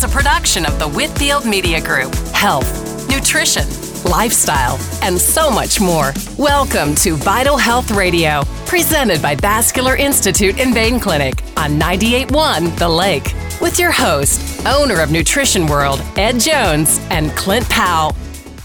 is a production of the Whitfield Media Group. Health, nutrition, lifestyle, and so much more. Welcome to Vital Health Radio, presented by Vascular Institute and Vein Clinic on 98.1 The Lake, with your host, owner of Nutrition World, Ed Jones, and Clint Powell.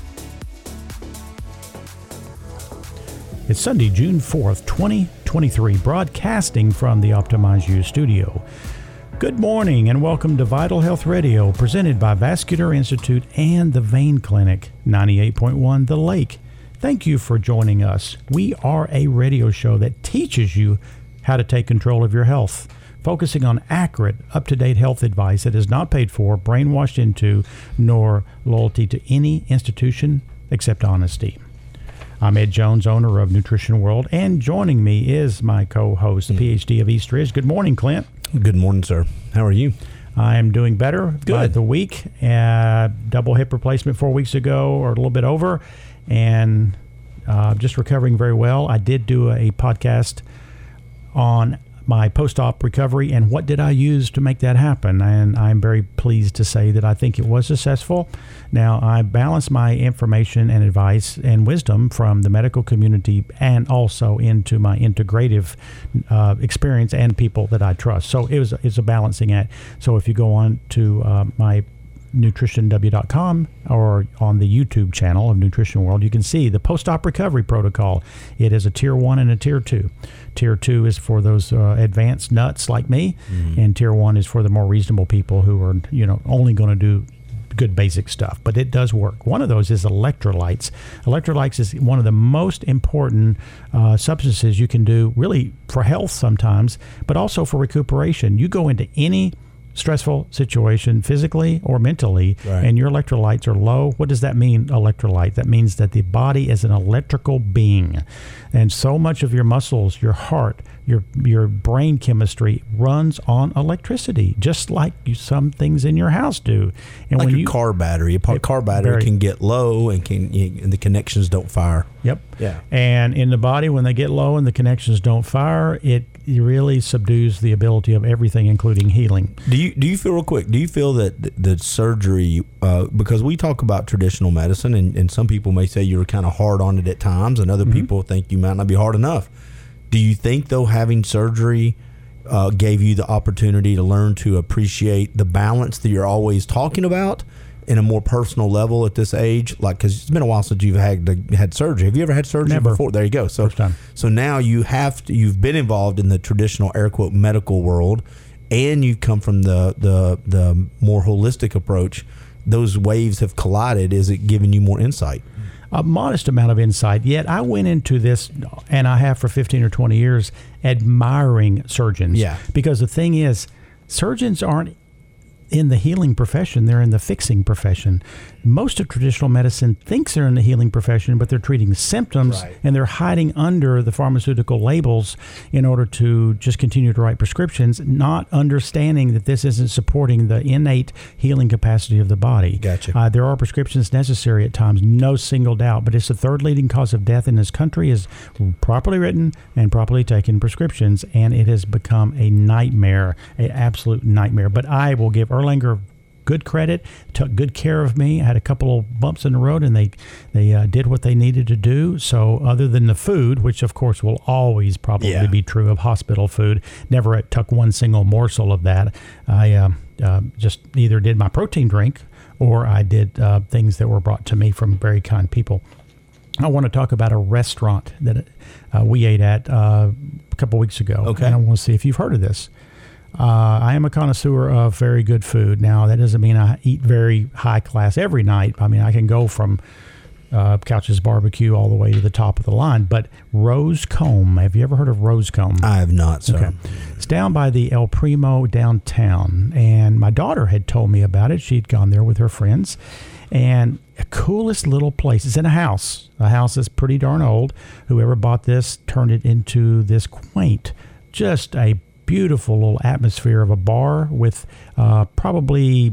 It's Sunday, June 4th, 2023, broadcasting from the Optimize You studio. Good morning and welcome to Vital Health Radio, presented by Vascular Institute and the Vein Clinic, 98.1 The Lake. Thank you for joining us. We are a radio show that teaches you how to take control of your health, focusing on accurate, up-to-date health advice that is not paid for, brainwashed into, nor loyalty to any institution except honesty. I'm Ed Jones, owner of Nutrition World, and joining me is my co-host, the PhD of East Ridge. Good morning, Clint. Good morning, sir. How are you? I am doing better by the week. Double hip replacement 4 weeks ago, or a little bit over, and just recovering very well. I did do a podcast on my post-op recovery and what did I use to make that happen, and I'm very pleased to say that I think it was successful. Now, I balance my information and advice and wisdom from the medical community and also into my integrative experience and people that I trust. So it's a balancing act. So if you go on to my nutritionw.com or on the YouTube channel of Nutrition World, you can see the post-op recovery protocol. It is a tier 1 and a tier 2. Tier 2 is for those advanced nuts like me, and tier 1 is for the more reasonable people who are, only going to do good basic stuff. But it does work. One of those is electrolytes. Electrolytes is one of the most important substances you can do really for health sometimes, but also for recuperation. You go into any stressful situation, physically or mentally, and your electrolytes are low. What does that mean, electrolyte? That means that the body is an electrical being, and so much of your muscles, your heart, your brain chemistry runs on electricity, just like some things in your house do. And like when car battery, car battery can get low and and the connections don't fire. Yep. Yeah. And in the body, when they get low and the connections don't fire, it really subdues the ability of everything, including healing. Do you feel, real quick, do you feel that the surgery, because we talk about traditional medicine, and some people may say you're kind of hard on it at times, and other people think you might not be hard enough. Do you think, though, having surgery gave you the opportunity to learn to appreciate the balance that you're always talking about in a more personal level at this age? Like, because it's been a while since you've had surgery. Have you ever had surgery Never. before? There you go. So, First time. So now you've been involved in the traditional air quote medical world, and you've come from the more holistic approach. Those waves have collided. Is it giving you more insight? A modest amount of insight. Yet I went into this, and I have for 15 or 20 years, admiring surgeons. Yeah. Because the thing is, surgeons aren't in the healing profession, they're in the fixing profession. Most of traditional medicine thinks they're in the healing profession, but they're treating symptoms, and they're hiding under the pharmaceutical labels in order to just continue to write prescriptions, not understanding that this isn't supporting the innate healing capacity of the body. Gotcha. There are prescriptions necessary at times, no single doubt, but it's the third leading cause of death in this country is properly written and properly taken prescriptions, and it has become a nightmare, an absolute nightmare. But I will give Erlanger good credit, took good care of me. I had a couple of bumps in the road, and they did what they needed to do. So other than the food, which of course will always probably be true of hospital food, never took one single morsel of that. I just either did my protein drink or I did things that were brought to me from very kind people. I want to talk about a restaurant that we ate at a couple weeks ago. Okay. And I want to see if you've heard of this. I am a connoisseur of very good food. Now, that doesn't mean I eat very high class every night. I mean, I can go from Couch's Barbecue all the way to the top of the line. But Rosecomb, have you ever heard of Rosecomb? I have not, sir. Okay. It's down by the El Primo downtown. And my daughter had told me about it. She'd gone there with her friends. And the coolest little place. It's in a house. A house that's pretty darn old. Whoever bought this turned it into this quaint, just a beautiful little atmosphere of a bar with probably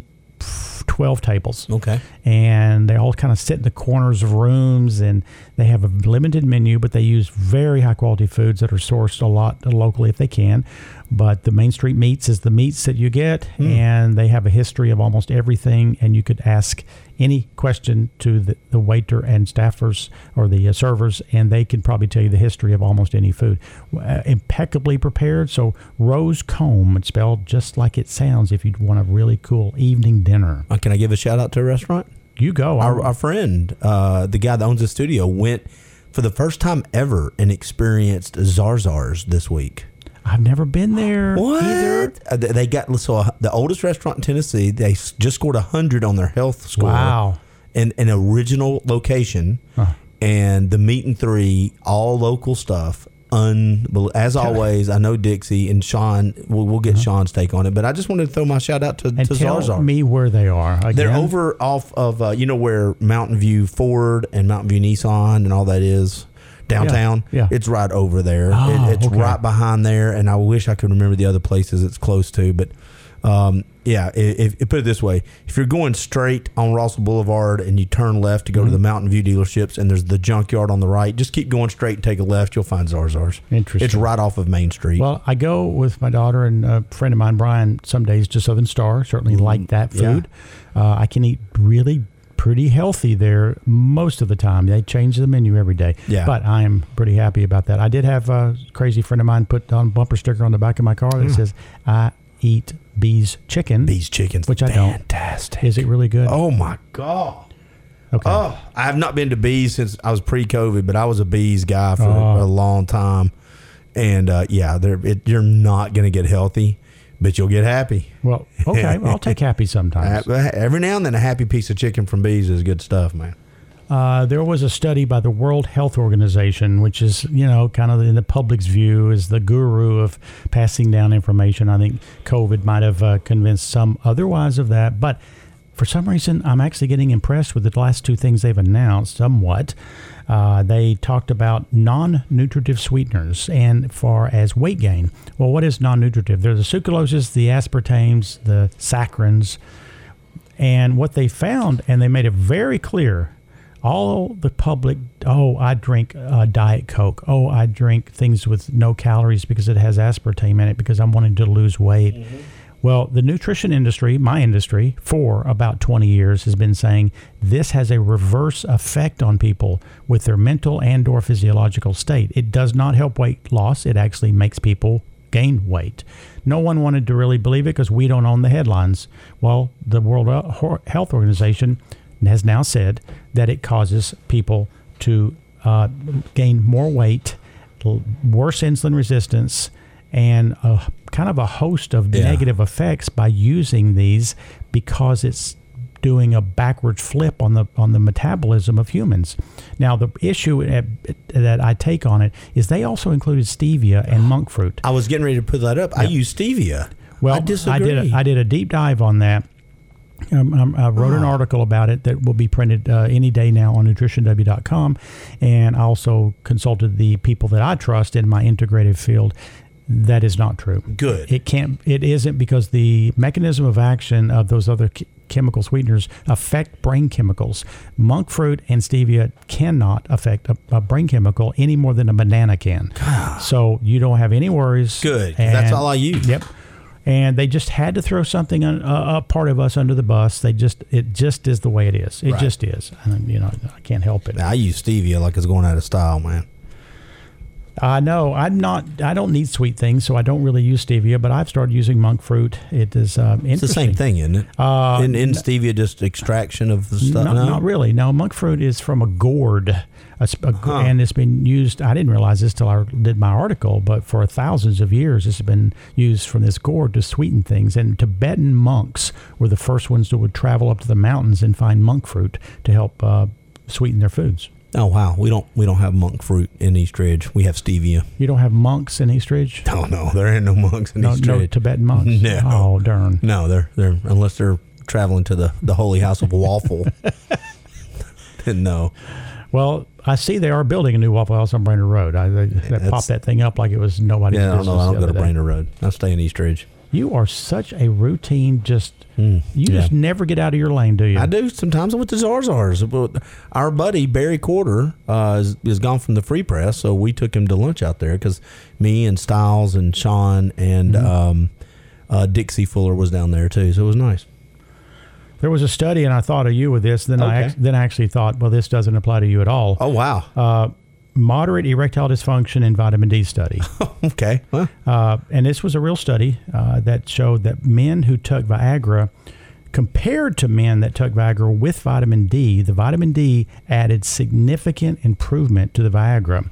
12 tables. Okay. And they all kind of sit in the corners of rooms, and they have a limited menu, but they use very high quality foods that are sourced a lot locally if they can. But the Main Street Meats is the meats that you get, and they have a history of almost everything, and you could ask any question to the waiter and staffers or the servers, and they can probably tell you the history of almost any food. Impeccably prepared. So Rose Comb, it's spelled just like it sounds if you want a really cool evening dinner. Can I give a shout out to a restaurant? You go. Our friend, the guy that owns the studio, went for the first time ever and experienced Zarzar's this week. I've never been there either. They got the oldest restaurant in Tennessee. They just scored 100 on their health score. Wow. And an original location, and the meat and three, all local stuff. As always, I know Dixie and Sean. We'll get Sean's take on it, but I just wanted to throw my shout out to tell Zarzar. me where they are. Again. They're over off of where Mountain View Ford and Mountain View Nissan and all that is. Downtown, It's right over there. It's right behind there, and I wish I could remember the other places it's close to. But if put it this way, if you're going straight on Russell Boulevard and you turn left to go to the Mountain View dealerships, and there's the junkyard on the right, just keep going straight and take a left. You'll find Zarzar's. Interesting. It's right off of Main Street. Well, I go with my daughter and a friend of mine, Brian, some days to Southern Star. Certainly like that food. I can eat really pretty healthy there most of the time. They change the menu every day. Yeah. But I am pretty happy about that. I did have a crazy friend of mine put on a bumper sticker on the back of my car that says, I eat Bee's Chicken. Bee's Chicken's which fantastic. I don't. Fantastic. Is it really good? Oh, my God. Okay. Oh, I have not been to Bee's since I was pre-COVID, but I was a Bee's guy for a long time. And, you're not going to get healthy, but you'll get happy. Well, okay. I'll take happy sometimes. Every now and then, a happy piece of chicken from Bee's is good stuff, man. There was a study by the World Health Organization, which is, kind of in the public's view is the guru of passing down information. I think COVID might have convinced some otherwise of that. But for some reason, I'm actually getting impressed with the last two things they've announced somewhat. They talked about non-nutritive sweeteners and far as weight gain. Well, what is non-nutritive? They're the sucraloses, the aspartames, the saccharins. And what they found, and they made it very clear, all the public, I drink Diet Coke. I drink things with no calories because it has aspartame in it because I'm wanting to lose weight. Mm-hmm. Well, the nutrition industry, my industry, for about 20 years has been saying this has a reverse effect on people with their mental and or physiological state. It does not help weight loss. It actually makes people gain weight. No one wanted to really believe it because we don't own the headlines. Well, the World Health Organization has now said that it causes people to gain more weight, worse insulin resistance, and kind of a host of negative effects by using these because it's doing a backwards flip on the metabolism of humans. Now, the issue that I take on it is they also included stevia and monk fruit. I was getting ready to put that up. I use stevia. Well, I disagree. I did a deep dive on that. I wrote an article about it that will be printed any day now on nutritionw.com, and I also consulted the people that I trust in my integrative field. That is not true. Good. It isn't because the mechanism of action of those other chemical sweeteners affect brain chemicals. Monk fruit and stevia cannot affect a brain chemical any more than a banana can. God. So you don't have any worries. Good. That's all I use. Yep. And they just had to throw something a part of us under the bus. It just is the way it is. It just is. And, I can't help it. I use stevia like it's going out of style, man. No, I don't need sweet things, so I don't really use stevia, but I've started using monk fruit. It is interesting. It's the same thing, isn't it? In stevia, just extraction of the stuff? Not really. No, monk fruit is from a gourd, and it's been used, I didn't realize this till I did my article, but for thousands of years, it's been used from this gourd to sweeten things. And Tibetan monks were the first ones that would travel up to the mountains and find monk fruit to help sweeten their foods. Oh wow, we don't have monk fruit in East Ridge. We have stevia. You don't have monks in East Ridge? No, there ain't no monks in East Ridge. No Tibetan monks. No. Oh darn. No, they're unless they're traveling to the holy house of waffle. No. Well, I see they are building a new Waffle House on Brainerd Road. They popped that thing up like it was nobody's business. I don't go to Brainerd Road. I stay in East Ridge. You are such a routine, just never get out of your lane, do you? I do. Sometimes I went to Zarzar's. Our buddy, Barry Corder, is gone from the Free Press, so we took him to lunch out there because me and Styles and Sean and Dixie Fuller was down there too, so it was nice. There was a study, and I thought of you with this. Then I actually thought, well, this doesn't apply to you at all. Oh, wow. Moderate erectile dysfunction and vitamin D study. Okay. Huh? And this was a real study that showed that men who took Viagra, compared to men that took Viagra with vitamin D, the vitamin D added significant improvement to the Viagra.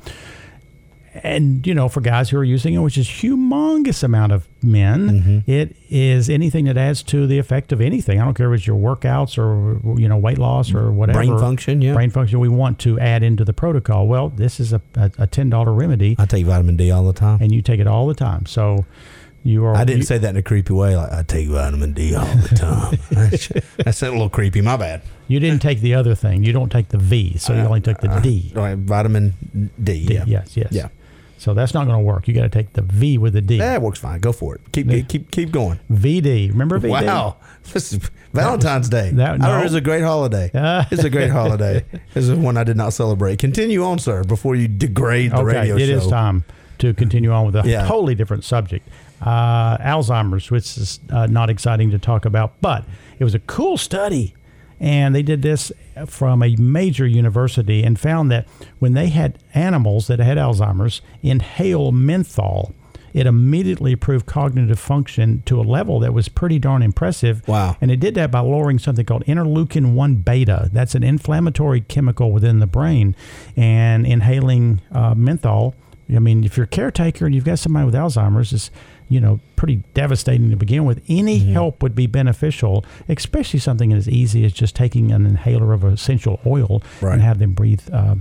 And, for guys who are using it, which is humongous amount of men, it is anything that adds to the effect of anything. I don't care if it's your workouts or, weight loss or whatever. Brain function, yeah. Brain function we want to add into the protocol. Well, this is a $10 remedy. I take vitamin D all the time. And you take it all the time. So you are... I didn't say that in a creepy way. Like, I take vitamin D all the time. That's a little creepy. My bad. You didn't take the other thing. You don't take the V, so you only took the D. Right, vitamin D, yeah. Yes. Yeah. So that's not going to work. You got to take the V with the D. That works fine. Go for it. Keep going. VD. Remember VD? Wow. This is Valentine's Day. It's a great holiday. It's a great holiday. This is one I did not celebrate. Continue on, sir, before you degrade the radio show. It is time to continue on with a totally different subject. Alzheimer's, which is not exciting to talk about, but it was a cool study. And they did this from a major university and found that when they had animals that had Alzheimer's inhale menthol, it immediately improved cognitive function to a level that was pretty darn impressive. Wow. And it did that by lowering something called interleukin-1 beta. That's an inflammatory chemical within the brain. And inhaling menthol, I mean, if you're a caretaker and you've got somebody with Alzheimer's, it's pretty devastating to begin with. Any help would be beneficial, especially something as easy as just taking an inhaler of essential oil and have them breathe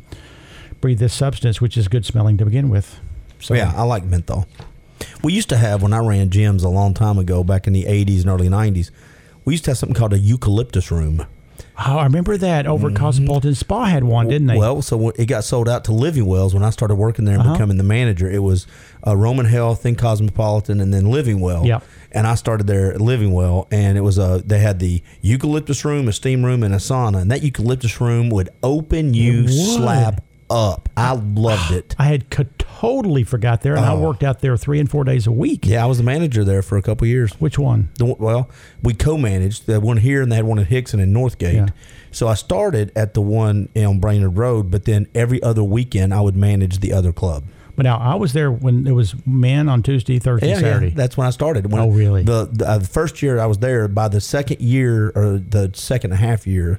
this substance, which is good smelling to begin with. So yeah, I like menthol. We used to have, when I ran gyms a long time ago, back in the 80s and early 90s, we used to have something called a eucalyptus room. Oh, I remember that over at Cosmopolitan Spa had one, didn't they? Well, so it got sold out to Living Wells when I started working there and becoming the manager. It was Roman Health, then Cosmopolitan, and then Living Well. Yep. And I started there at Living Well, and it was they had the eucalyptus room, a steam room, and a sauna. And that eucalyptus room would open you slap up. I loved it. I had totally forgot there, and I worked out there 3 and 4 days a week. Yeah, I was the manager there for a couple of years. Which one? Well, we co-managed. They had one here, and they had one at Hickson and Northgate. Yeah. So I started at the one on Brainerd Road, but then every other weekend I would manage the other club. But now I was there when it was men on Tuesday, Thursday, Saturday. Yeah, that's when I started. Oh, really? The first year I was there, by the second year or the second and a half year,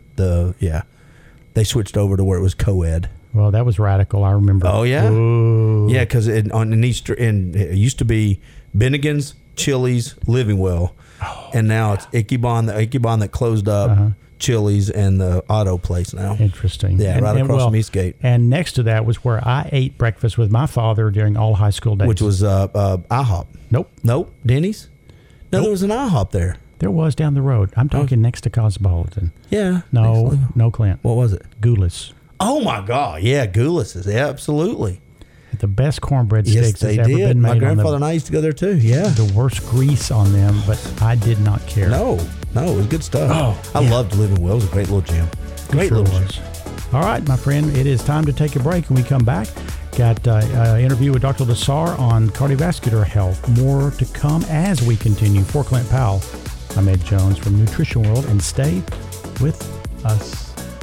they switched over to where it was co-ed. Well, that was radical. I remember. Oh yeah, ooh. Yeah, because it used to be Bennigan's, Chili's, Living Well, and now it's Ichabod, the Ichabod that closed up. Chili's and the auto place now. Interesting. Yeah, right across from Eastgate. And next to that was where I ate breakfast with my father during all high school days. Which was IHOP. Nope. Denny's? No, there was an IHOP there. There was down the road. I'm talking next to Cosmopolitan. Yeah. No, Clint. What was it? Goulis. Oh, my God. Yeah, Goulis's. Yeah, absolutely. The best cornbread sticks that's ever been made. My grandfather and I used to go there too. Yeah. The worst grease on them, but I did not care. No, it was good stuff. I loved Living Well. It was a great little gym. Great little gym. All right, my friend, it is time to take a break. When we come back, got an interview with Dr. Lessar on cardiovascular health. More to come as we continue. For Clint Powell, I'm Ed Jones from Nutrition World, and stay with us.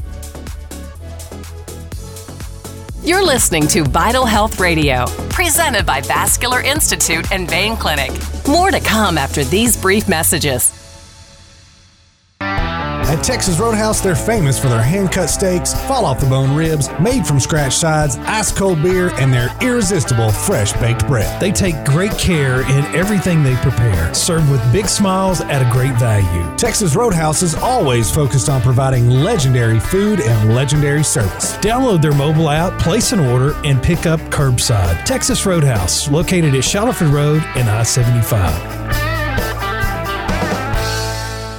You're listening to Vital Health Radio, presented by Vascular Institute and Vein Clinic. More to come after these brief messages. At Texas Roadhouse, they're famous for their hand-cut steaks, fall-off-the-bone ribs, made-from-scratch sides, ice-cold beer, and their irresistible fresh-baked bread. They take great care in everything they prepare, served with big smiles at a great value. Texas Roadhouse is always focused on providing legendary food and legendary service. Download their mobile app, place an order, and pick up curbside. Texas Roadhouse, located at Shuttleford Road and I-75.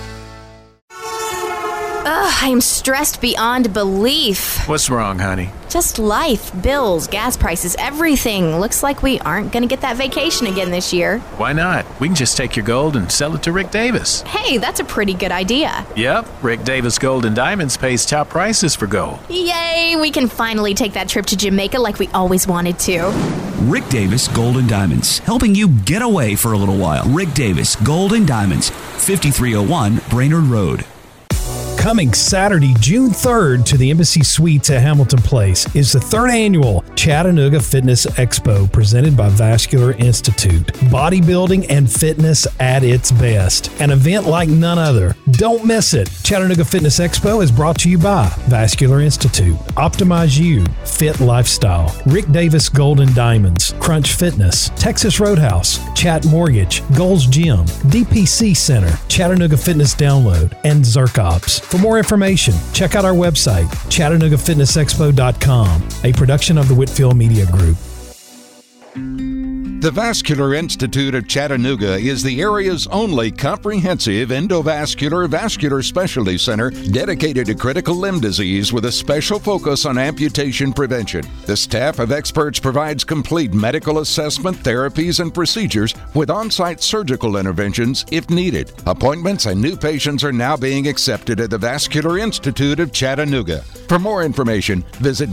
I am stressed beyond belief. What's wrong, honey? Just life, bills, gas prices, everything. Looks like we aren't going to get that vacation again this year. Why not? We can just take your gold and sell it to Rick Davis. Hey, that's a pretty good idea. Yep, Rick Davis Gold and Diamonds pays top prices for gold. Yay, we can finally take that trip to Jamaica like we always wanted to. Rick Davis Gold and Diamonds, helping you get away for a little while. Rick Davis Gold and Diamonds, 5301 Brainerd Road. Coming Saturday, June 3rd to the Embassy Suites at Hamilton Place is the 3rd annual Chattanooga Fitness Expo presented by Vascular Institute. Bodybuilding and fitness at its best. An event like none other. Don't miss it. Chattanooga Fitness Expo is brought to you by Vascular Institute, Optimize You, Fit Lifestyle, Rick Davis Gold and Diamonds, Crunch Fitness, Texas Roadhouse, Chat Mortgage, Gold's Gym, DPC Center, Chattanooga Fitness Download, and Zerkops. For more information, check out our website, ChattanoogaFitnessExpo.com, a production of the Whitfield Media Group. The Vascular Institute of Chattanooga is the area's only comprehensive endovascular vascular specialty center dedicated to critical limb disease with a special focus on amputation prevention. The staff of experts provides complete medical assessment, therapies, and procedures with on-site surgical interventions if needed. Appointments and new patients are now being accepted at the Vascular Institute of Chattanooga. For more information, visit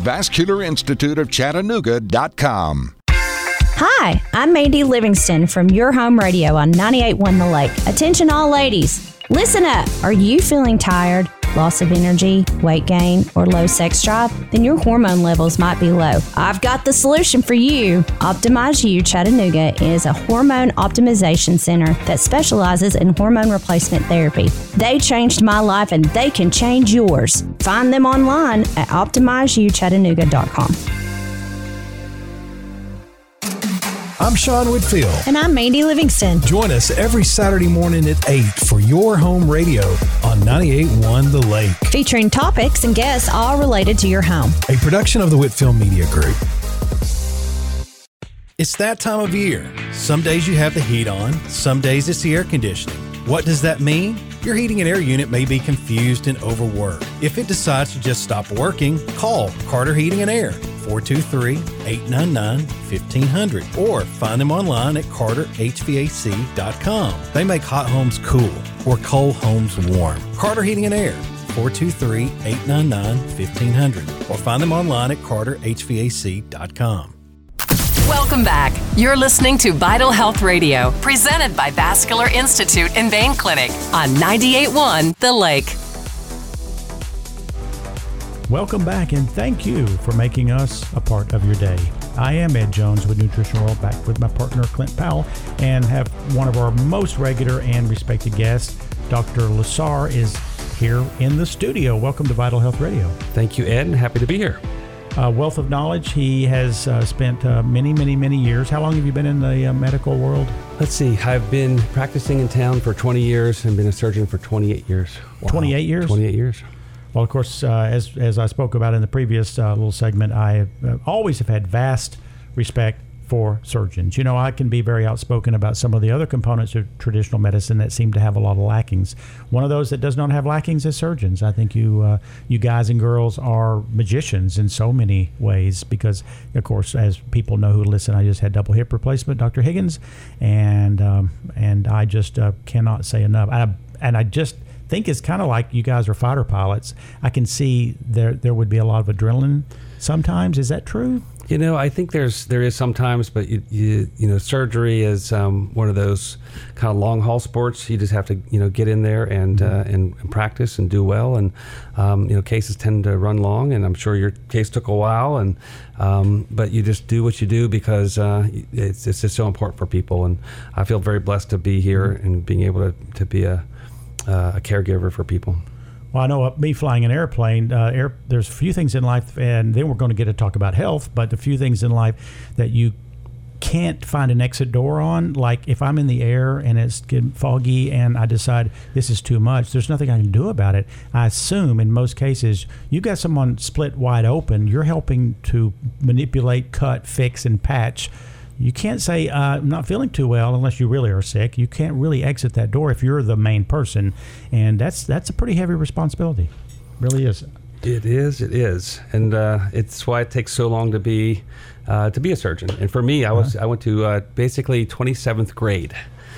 vascularinstituteofchattanooga.com. Hi, I'm Mandy Livingston from Your Home Radio on 98.1 The Lake. Attention all ladies, listen up. Are you feeling tired, loss of energy, weight gain, or low sex drive? Then your hormone levels might be low. I've got the solution for you. Optimize You Chattanooga is a hormone optimization center that specializes in hormone replacement therapy. They changed my life and they can change yours. Find them online at optimizeyouchattanooga.com. I'm Sean Whitfield. And I'm Mandy Livingston. Join us every Saturday morning at 8 for Your Home Radio on 98.1 The Lake. Featuring topics and guests all related to your home. A production of the Whitfield Media Group. It's that time of year. Some days you have the heat on, some days it's the air conditioning. What does that mean? Your heating and air unit may be confused and overworked. If it decides to just stop working, call Carter Heating and Air, 423-899-1500, or find them online at carterhvac.com. They make hot homes cool or cold homes warm. Carter Heating and Air, 423-899-1500, or find them online at carterhvac.com. Welcome back. You're listening to Vital Health Radio, presented by Vascular Institute and Vein Clinic on 98.1 The Lake. Welcome back, and thank you for making us a part of your day. I am Ed Jones with Nutrition World, back with my partner Clint Powell, and have one of our most regular and respected guests, Dr. Lessar, is here in the studio. Welcome to Vital Health Radio. Thank you, Ed. Happy to be here. Wealth of knowledge. He has spent many years. How long have you been in the medical world? Let's see. I've been practicing in town for 20 years and been a surgeon for 28 years. Wow. 28 years? 28 years. Well, of course, as I spoke about in the previous little segment, I always have had vast respect for surgeons. You know, I can be very outspoken about some of the other components of traditional medicine that seem to have a lot of lackings. One of those that does not have lackings is surgeons. I think you guys and girls are magicians in so many ways because, of course, as people know who listen, I just had double hip replacement, Dr. Higgins, and I just cannot say enough. And I just think it's kind of like you guys are fighter pilots. I can see there would be a lot of adrenaline sometimes. Is that true? You know, I think there is sometimes, but you know, surgery is one of those kind of long haul sports. You just have to get in there and practice and do well. And cases tend to run long, and I'm sure your case took a while. And but you just do what you do because it's just so important for people. And I feel very blessed to be here and being able to be a caregiver for people. Well, I know me flying an airplane, there's a few things in life, and then we're going to get to talk about health, but a few things in life that you can't find an exit door on. Like if I'm in the air and it's getting foggy and I decide this is too much, there's nothing I can do about it. I assume in most cases, you got someone split wide open, you're helping to manipulate, cut, fix, and patch. You can't say, I'm not feeling too well unless you really are sick. You can't really exit that door if you're the main person. And that's a pretty heavy responsibility. Really is. It is, and it's why it takes so long to be a surgeon. And for me, I went to basically 27th grade.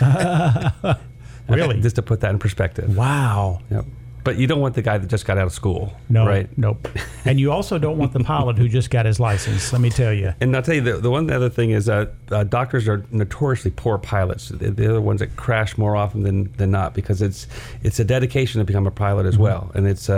Really? Just to put that in perspective. Wow. Yep. But you don't want the guy that just got out of school, no, right? Nope. And you also don't want the pilot who just got his license, let me tell you. And I'll tell you, the one other thing is doctors are notoriously poor pilots. They're the ones that crash more often than not, because it's a dedication to become a pilot as well. And it's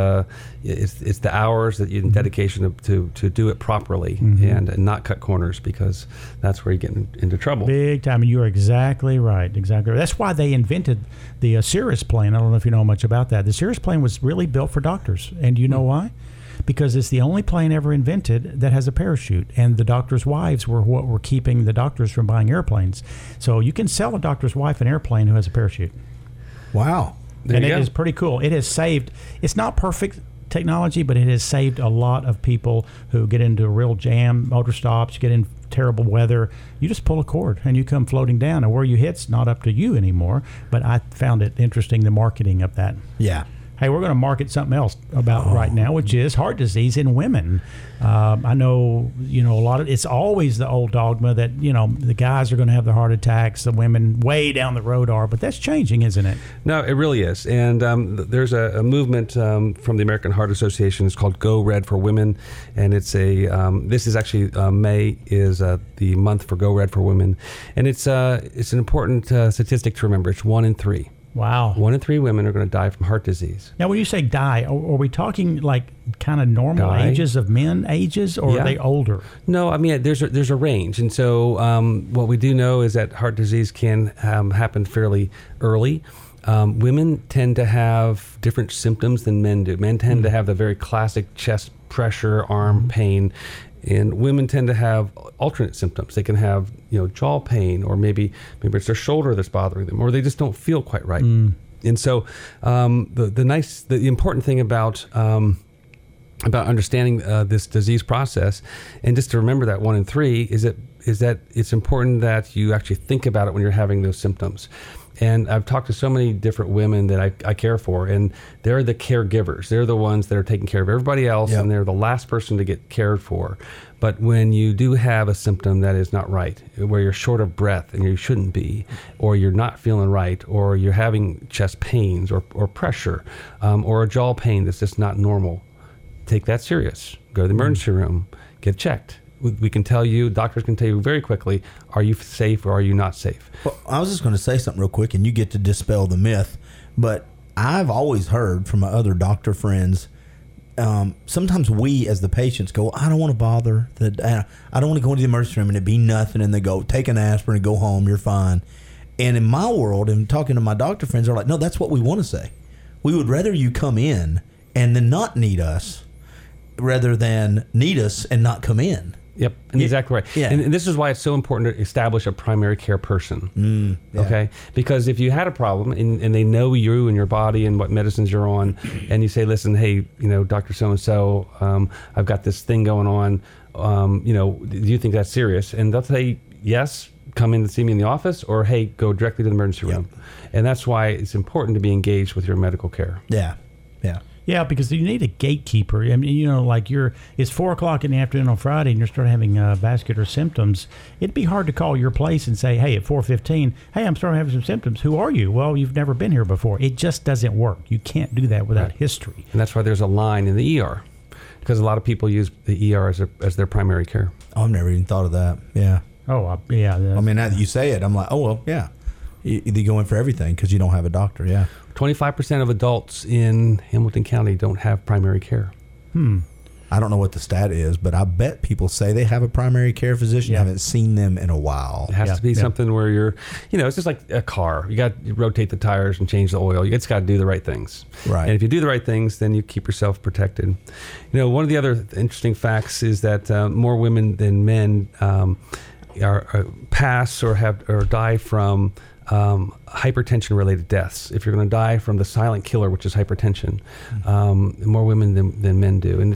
the hours that you dedication to do it properly and not cut corners, because that's where you get into trouble. Big time. And you're exactly right. Exactly right. That's why they invented the Cirrus plane. I don't know if you know much about that. The Cirrus plane was really built for doctors. And you know why? Because it's the only plane ever invented that has a parachute. And the doctors' wives were what were keeping the doctors from buying airplanes. So you can sell a doctor's wife an airplane who has a parachute. Wow. And it is pretty cool. It has saved, it's not perfect technology, but it has saved a lot of people who get into a real jam, motor stops, get in terrible weather. You just pull a cord and you come floating down. And where you hit's not up to you anymore. But I found it interesting, the marketing of that. Yeah. Hey, we're going to market something else about right now, which is heart disease in women. I know, a lot of it's always the old dogma that, the guys are going to have the heart attacks, the women way down the road are, but that's changing, isn't it? No, it really is. And there's a movement from the American Heart Association. It's called Go Red for Women. And it's this is actually, May is the month for Go Red for Women. And it's an important statistic to remember. It's 1 in 3. Wow. 1 in 3 women are going to die from heart disease. Now, when you say die, are we talking like kind of normal ages of men ages, or are they older? No, I mean, there's a range. And so what we do know is that heart disease can happen fairly early. Women tend to have different symptoms than men do. Men tend to have the very classic chest pressure, arm pain. And women tend to have alternate symptoms. They can have, jaw pain, or maybe it's their shoulder that's bothering them, or they just don't feel quite right. And so, the important thing about understanding this disease process, and just to remember that 1 in 3 is that it's important that you actually think about it when you're having those symptoms. And I've talked to so many different women that I care for, and they're the caregivers. They're the ones that are taking care of everybody else, and they're the last person to get cared for. But when you do have a symptom that is not right, where you're short of breath and you shouldn't be, or you're not feeling right, or you're having chest pains or pressure, or a jaw pain that's just not normal, take that serious. Go to the emergency room, get checked. We can tell you, doctors can tell you very quickly, are you safe or are you not safe? Well, I was just going to say something real quick, and you get to dispel the myth, but I've always heard from my other doctor friends, sometimes we as the patients go, I don't want to bother, I don't want to go into the emergency room and it be nothing, and they go, take an aspirin and go home, you're fine. And in my world, and talking to my doctor friends, they're like, no, that's what we want to say. We would rather you come in and then not need us, rather than need us and not come in. Yep, exactly right. Yeah. And this is why it's so important to establish a primary care person. Okay? Because if you had a problem and they know you and your body and what medicines you're on, and you say, listen, hey, Dr. So-and-so, I've got this thing going on, do you think that's serious? And they'll say, yes, come in and see me in the office, or hey, go directly to the emergency room. And that's why it's important to be engaged with your medical care. Yeah, because you need a gatekeeper. I mean, it's 4 o'clock in the afternoon on Friday and you're starting having vascular symptoms. It'd be hard to call your place and say, hey, at 4:15, hey, I'm starting having some symptoms. Who are you? Well, you've never been here before. It just doesn't work. You can't do that without history. And that's why there's a line in the ER, because a lot of people use the ER as their primary care. Oh, I've never even thought of that. Yeah. Oh, yeah. I mean, now that you say it, I'm like, oh, well, yeah. You go in for everything because you don't have a doctor, 25% of adults in Hamilton County don't have primary care. I don't know what the stat is, but I bet people say they have a primary care physician. Haven't seen them in a while. It has to be something where you're, it's just like a car. You got to rotate the tires and change the oil. You just got to do the right things. Right. And if you do the right things, then you keep yourself protected. One of the other interesting facts is that more women than men pass or die from hypertension-related deaths. If you're going to die from the silent killer, which is hypertension, more women than men do. And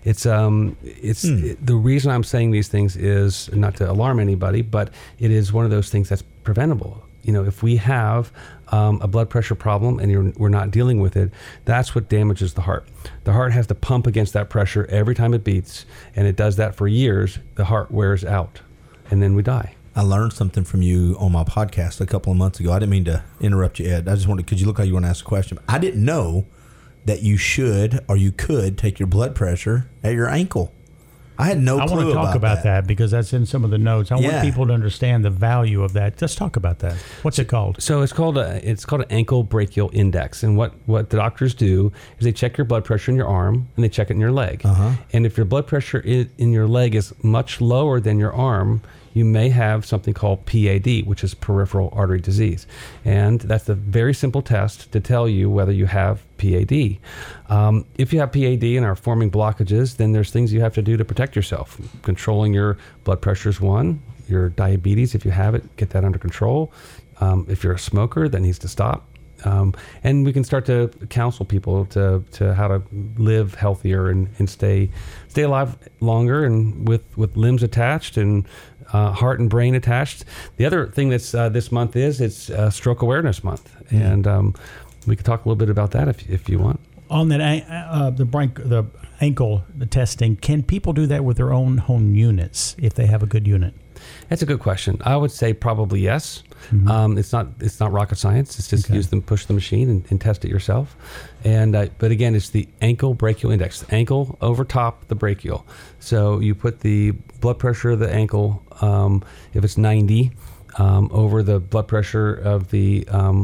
the reason I'm saying these things is not to alarm anybody, but it is one of those things that's preventable. If we have a blood pressure problem and we're not dealing with it, that's what damages the heart. The heart has to pump against that pressure every time it beats, and it does that for years. The heart wears out, and then we die. I learned something from you on my podcast a couple of months ago. I didn't mean to interrupt you, Ed. I just wanted, because you look like you want to ask a question. I didn't know that you should or you could take your blood pressure at your ankle. I had no clue about that. I want to talk about that because that's in some of the notes. I want people to understand the value of that. Let's talk about that. What's it called? So it's called an ankle brachial index. And what the doctors do is they check your blood pressure in your arm and they check it in your leg. And if your blood pressure in your leg is much lower than your arm, you may have something called PAD, which is peripheral artery disease. And that's a very simple test to tell you whether you have PAD. If you have PAD and are forming blockages, then there's things you have to do to protect yourself. Controlling your blood pressure is one. Your diabetes, if you have it, get that under control. If you're a smoker, that needs to stop. And we can start to counsel people to how to live healthier and stay alive longer and with limbs attached and heart and brain attached. The other thing that's this month it's Stroke Awareness Month, and we could talk a little bit about that if you want. On that the ankle testing, can people do that with their own home units if they have a good unit? That's a good question. I would say probably yes. It's not rocket science. It's just push the machine and test it yourself. And but again, it's the ankle brachial index. The ankle over top the brachial. So you put the blood pressure of the ankle, if it's 90, over the blood pressure of the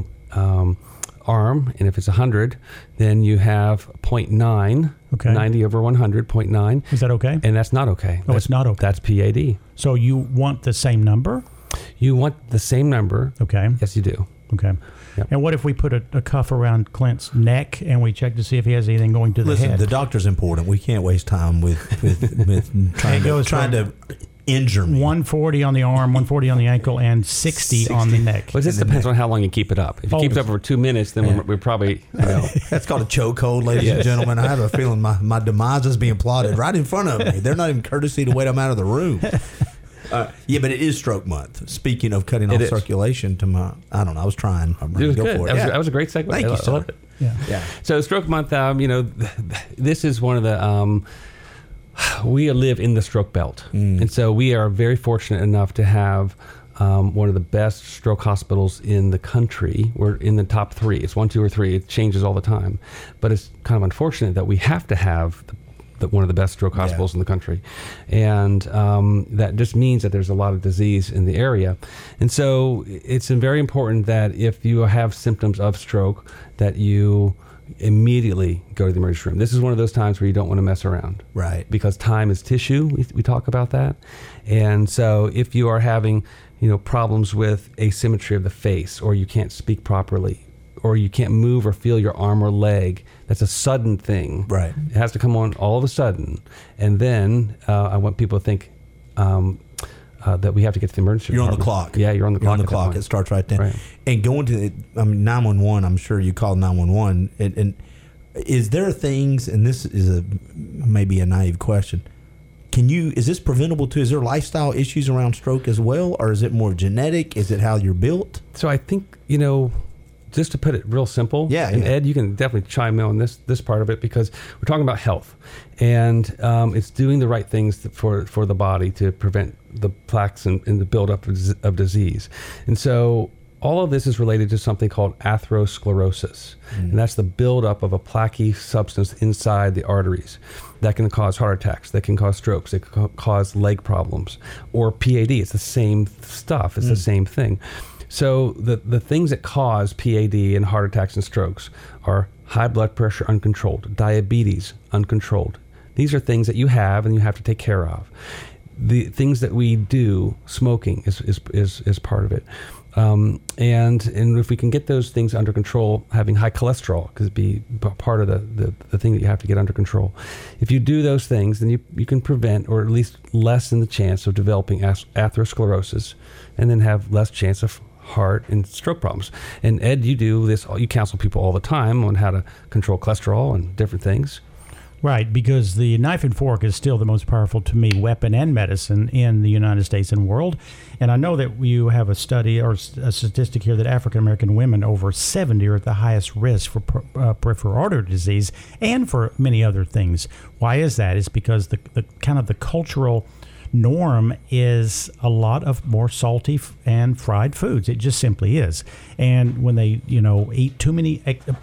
arm, and if it's 100, then you have 0.9. 90 over 100, 0.9. Is that okay? And that's not okay. It's not okay. That's PAD. So you want the same number? You want the same number. Okay. Yes, you do. Okay. Yep. And what if we put a cuff around Clint's neck and we check to see if he has anything going to the head? Listen, the doctor's important. We can't waste time with trying to injure me. 140 on the arm, 140 on the ankle, and 60 on the neck. Well, this depends on how long you keep it up. If you keep it up for 2 minutes, then we're probably... That's called a chokehold, ladies and gentlemen. I have a feeling my demise is being plotted right in front of me. They're not even courtesy to wait them out of the room. Yeah, but it is Stroke Month. Speaking of cutting off circulation to my... I don't know. I was trying. I'm ready to go for it. That was a great segue. Thank you, sir. I love it. Yeah. So Stroke Month, this is one of the... we live in the stroke belt. And so we are very fortunate enough to have one of the best stroke hospitals in the country. We're in the top 3. It's 1, 2, or 3. It changes all the time. But it's kind of unfortunate that we have to have one of the best stroke hospitals in the country. And that just means that there's a lot of disease in the area. And so it's very important that if you have symptoms of stroke, that you immediately go to the emergency room. This is one of those times where you don't want to mess around. Right. Because time is tissue. We talk about that. And so if you are having, problems with asymmetry of the face, or you can't speak properly, or you can't move or feel your arm or leg, that's a sudden thing. Right. It has to come on all of a sudden. And then I want people to think that we have to get to the emergency room. You're on the clock. Yeah, you're on the clock. You're on the clock. It starts right then. Right. And going to 911, I'm sure you call 911. And is there things, and this is maybe a naive question, is this preventable too? Is there lifestyle issues around stroke as well? Or is it more genetic? Is it how you're built? So I think, just to put it real simple, and Ed, you can definitely chime in on this part of it, because we're talking about health, and it's doing the right things for the body to prevent the plaques and the buildup of disease. And so all of this is related to something called atherosclerosis, and that's the buildup of a plaquey substance inside the arteries that can cause heart attacks, that can cause strokes, it can cause leg problems, or PAD. It's the same stuff. It's the same thing. So the things that cause PAD and heart attacks and strokes are high blood pressure uncontrolled, diabetes uncontrolled. These are things that you have and you have to take care of. The things that we do, smoking is part of it. And if we can get those things under control, having high cholesterol could be part of the thing that you have to get under control. If you do those things, then you can prevent, or at least lessen the chance of developing atherosclerosis, and then have less chance of heart and stroke problems. And Ed, you do this, you counsel people all the time on how to control cholesterol and different things. Right, because the knife and fork is still the most powerful, to me, weapon and medicine in the United States and world. And I know that you have a study or a statistic here that African American women over 70 are at the highest risk for peripheral artery disease and for many other things. Why is that? It's because the kind of the cultural norm is a lot of more salty and fried foods. It just simply is. And when they, eat too many,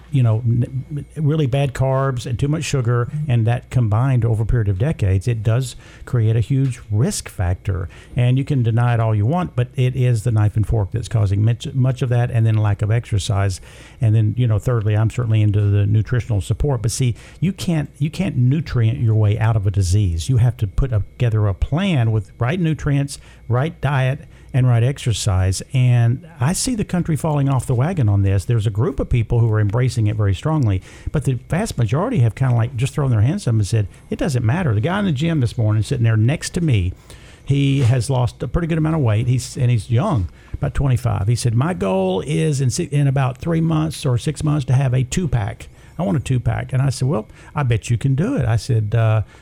really bad carbs and too much sugar, and that combined over a period of decades, it does create a huge risk factor. And you can deny it all you want, but it is the knife and fork that's causing much of that, and then lack of exercise. And then, thirdly, I'm certainly into the nutritional support. But see, you can't nutrient your way out of a disease. You have to put together a plan with right nutrients, right diet, and right exercise. And I see the country falling off the wagon on this. There's a group of people who are embracing it very strongly, but the vast majority have kind of like just thrown their hands up and said, it doesn't matter. The guy in the gym this morning sitting there next to me, he has lost a pretty good amount of weight. He's young, about 25. He said, my goal is in about 3 months or 6 months to have a 2-pack. I want a 2-pack. And I said, well, I bet you can do it. I said,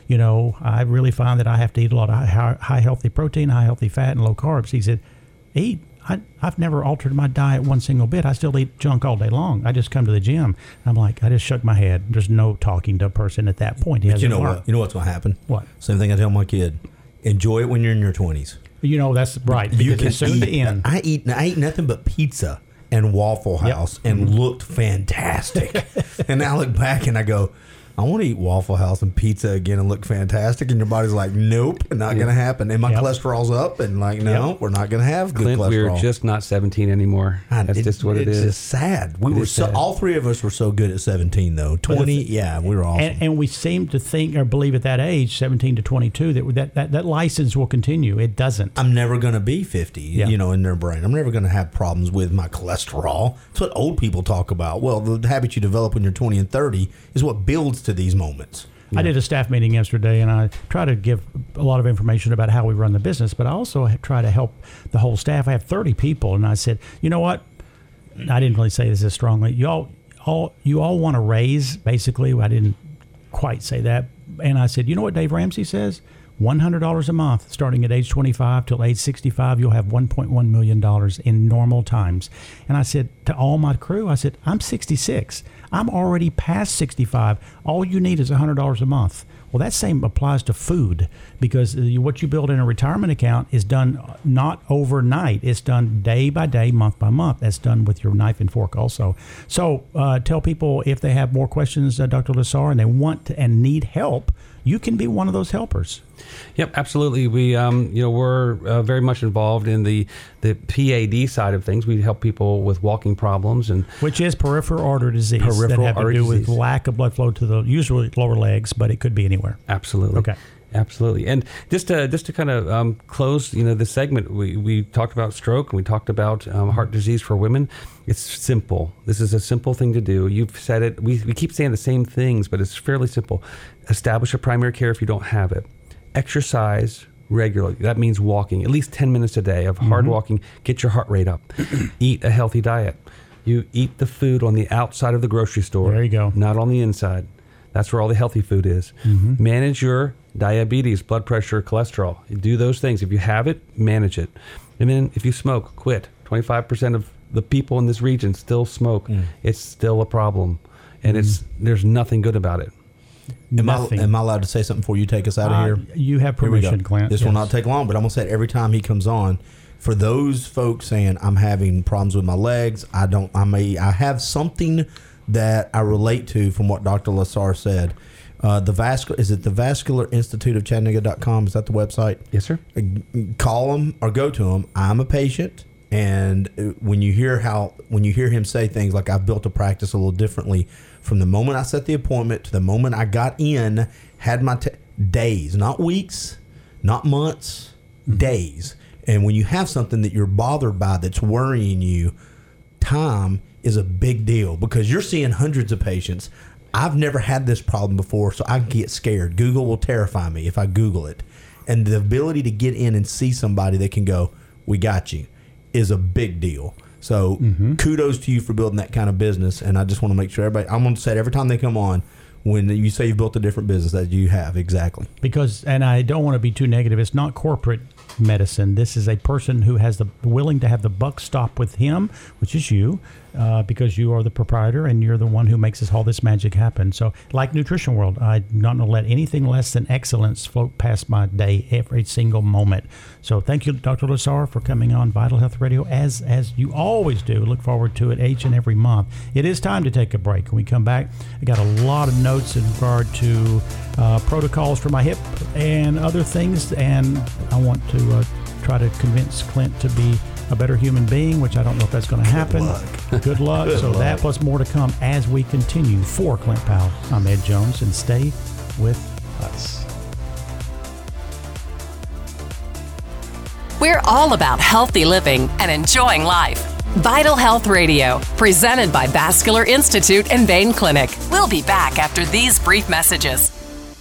I really find that I have to eat a lot of high healthy protein, high healthy fat, and low carbs. He said, eat. I've never altered my diet one single bit. I still eat junk all day long. I just come to the gym. I'm like, I just shook my head. There's no talking to a person at that point. But you know what? You know what's going to happen? What? Same thing I tell my kid. Enjoy it when you're in your 20s. That's right. You can it's soon to end. I eat nothing but pizza and Waffle House and looked fantastic. And now I look back and I go, I want to eat Waffle House and pizza again and look fantastic. And your body's like, nope, not going to happen. And my cholesterol's up and like, no, we're not going to have good cholesterol. We're just not 17 anymore. That's just what it is. It's just sad. We were all three of us were so good at 17, though. 20, we were awesome. And we seem to think or believe at that age, 17 to 22, that license will continue. It doesn't. I'm never going to be 50, in their brain. I'm never going to have problems with my cholesterol. That's what old people talk about. Well, the habits you develop when you're 20 and 30 is what builds to these moments. I did a staff meeting yesterday, and I try to give a lot of information about how we run the business, but I also try to help the whole staff. I have 30 people, and I said, you know what? I didn't really say this as strongly. You all want to raise, basically. I didn't quite say that. And I said, you know what Dave Ramsey says? $100 a month, starting at age 25 till age 65, you'll have $1.1 million in normal times. And I said to all my crew, I said, I'm 66. I'm already past 65. All you need is $100 a month. Well, that same applies to food, because what you build in a retirement account is done not overnight. It's done day by day, month by month. That's done with your knife and fork also. So tell people if they have more questions, Dr. Lessard, and they want and need help, you can be one of those helpers. Yep, absolutely. We, we're very much involved in the PAD side of things. We help people with walking problems, and which is peripheral artery disease. That have to do with lack of blood flow to the usually lower legs, but it could be anywhere. Absolutely. Okay. Absolutely. And just to kind of close, the segment, we talked about stroke and we talked about heart disease for women. It's simple. This is a simple thing to do. You've said it. We keep saying the same things, but it's fairly simple. Establish a primary care if you don't have it. Exercise regularly. That means walking, at least 10 minutes a day of hard walking. Get your heart rate up. Eat a healthy diet. You eat the food on the outside of the grocery store. There you go. Not on the inside. That's where all the healthy food is. Manage your diabetes, blood pressure, cholesterol. You do those things. If you have it, manage it. And then if you smoke, quit. 25% of the people in this region still smoke. It's still a problem. And there's nothing good about it. Am I allowed to say something before you take us out of here? You have permission, Clint. This will not take long, but I'm going to say it every time he comes on. For those folks saying, I'm having problems with my legs, I have something that I relate to from what Dr. Lessard said. Is it the Vascular Institute of Chattanooga.com? Is that the website? Yes, sir. Call them or go to them. I'm a patient, and when you hear him say things like, I've built a practice a little differently from the moment I set the appointment to the moment I got in, had my days, not weeks, not months, days. And when you have something that you're bothered by that's worrying you, time is a big deal, because you're seeing hundreds of patients. I've never had this problem before, so I get scared. Google will terrify me if I Google it. And the ability to get in and see somebody that can go, we got you, is a big deal. So kudos to you for building that kind of business. And I just want to make sure everybody, I'm going to say it every time they come on, when you say you've built a different business that you have. Exactly. Because, and I don't want to be too negative, it's not corporate medicine. This is a person who has willing to have the buck stop with him, which is you, because you are the proprietor and you're the one who makes all this magic happen. So like Nutrition World, I'm not going to let anything less than excellence float past my day every single moment. So thank you, Dr. Lassar, for coming on Vital Health Radio, as you always do. Look forward to it each and every month. It is time to take a break. When we come back, I got a lot of notes in regard to protocols for my hip and other things, and I want to try to convince Clint to be a better human being, which I don't know if that's going to happen. Good luck. So that plus more to come as we continue. For Clint Powell, I'm Ed Jones, and stay with us. We're all about healthy living and enjoying life. Vital Health Radio, presented by Vascular Institute and Vein Clinic. We'll be back after these brief messages.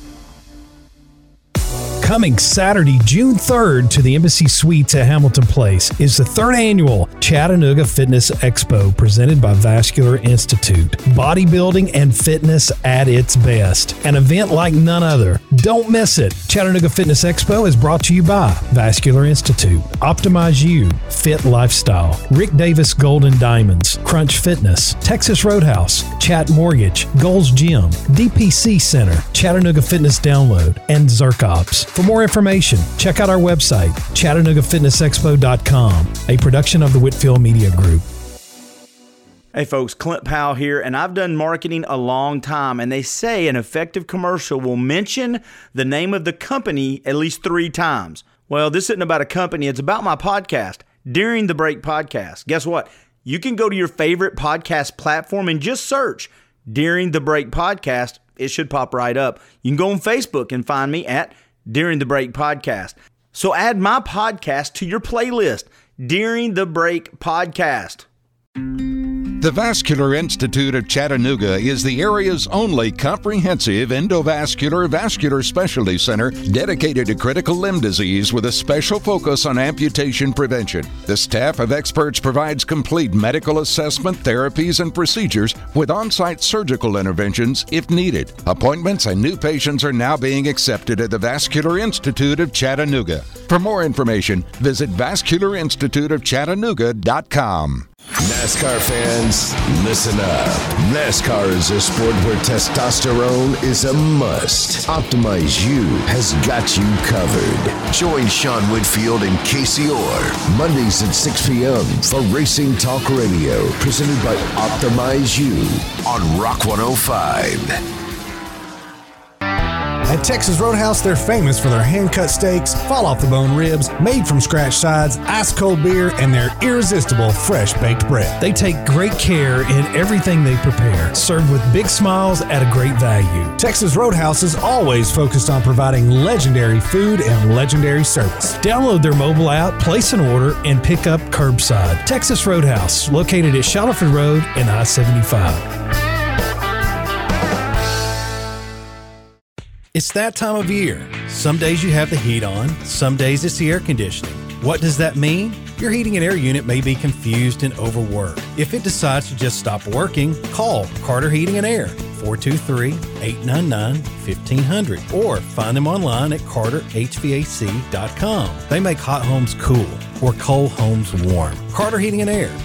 Coming Saturday, June 3rd to the Embassy Suites at Hamilton Place is the 3rd annual Chattanooga Fitness Expo presented by Vascular Institute. Bodybuilding and fitness at its best. An event like none other. Don't miss it. Chattanooga Fitness Expo is brought to you by Vascular Institute, Optimize You, Fit Lifestyle, Rick Davis Golden Diamonds, Crunch Fitness, Texas Roadhouse, Chat Mortgage, Gold's Gym, DPC Center, Chattanooga Fitness Download, and Zerkops. For more information, check out our website, ChattanoogaFitnessExpo.com, a production of the Whitfield Media Group. Hey folks, Clint Powell here, and I've done marketing a long time, and they say an effective commercial will mention the name of the company at least 3 times. Well, this isn't about a company, it's about my podcast, During the Break Podcast. Guess what? You can go to your favorite podcast platform and just search During the Break Podcast. It should pop right up. You can go on Facebook and find me at During the Break Podcast. So add my podcast to your playlist, During the Break Podcast. The Vascular Institute of Chattanooga is the area's only comprehensive endovascular vascular specialty center dedicated to critical limb disease with a special focus on amputation prevention. The staff of experts provides complete medical assessment, therapies, and procedures with on-site surgical interventions if needed. Appointments and new patients are now being accepted at the Vascular Institute of Chattanooga. For more information, visit vascularinstituteofchattanooga.com. NASCAR fans, listen up. NASCAR is a sport where testosterone is a must. Optimize You has got you covered. Join Sean Whitfield and Casey Orr Mondays at 6 p.m. for Racing Talk Radio, presented by Optimize You on Rock 105. At Texas Roadhouse, they're famous for their hand-cut steaks, fall-off-the-bone ribs, made-from-scratch sides, ice-cold beer, and their irresistible fresh-baked bread. They take great care in everything they prepare, served with big smiles at a great value. Texas Roadhouse is always focused on providing legendary food and legendary service. Download their mobile app, place an order, and pick up curbside. Texas Roadhouse, located at Shuttleford Road and I-75. It's that time of year. Some days you have the heat on, some days it's the air conditioning. What does that mean? Your heating and air unit may be confused and overworked. If it decides to just stop working, call Carter Heating and Air, 423-899-1500, or find them online at carterhvac.com. They make hot homes cool or cold homes warm. Carter Heating and Air,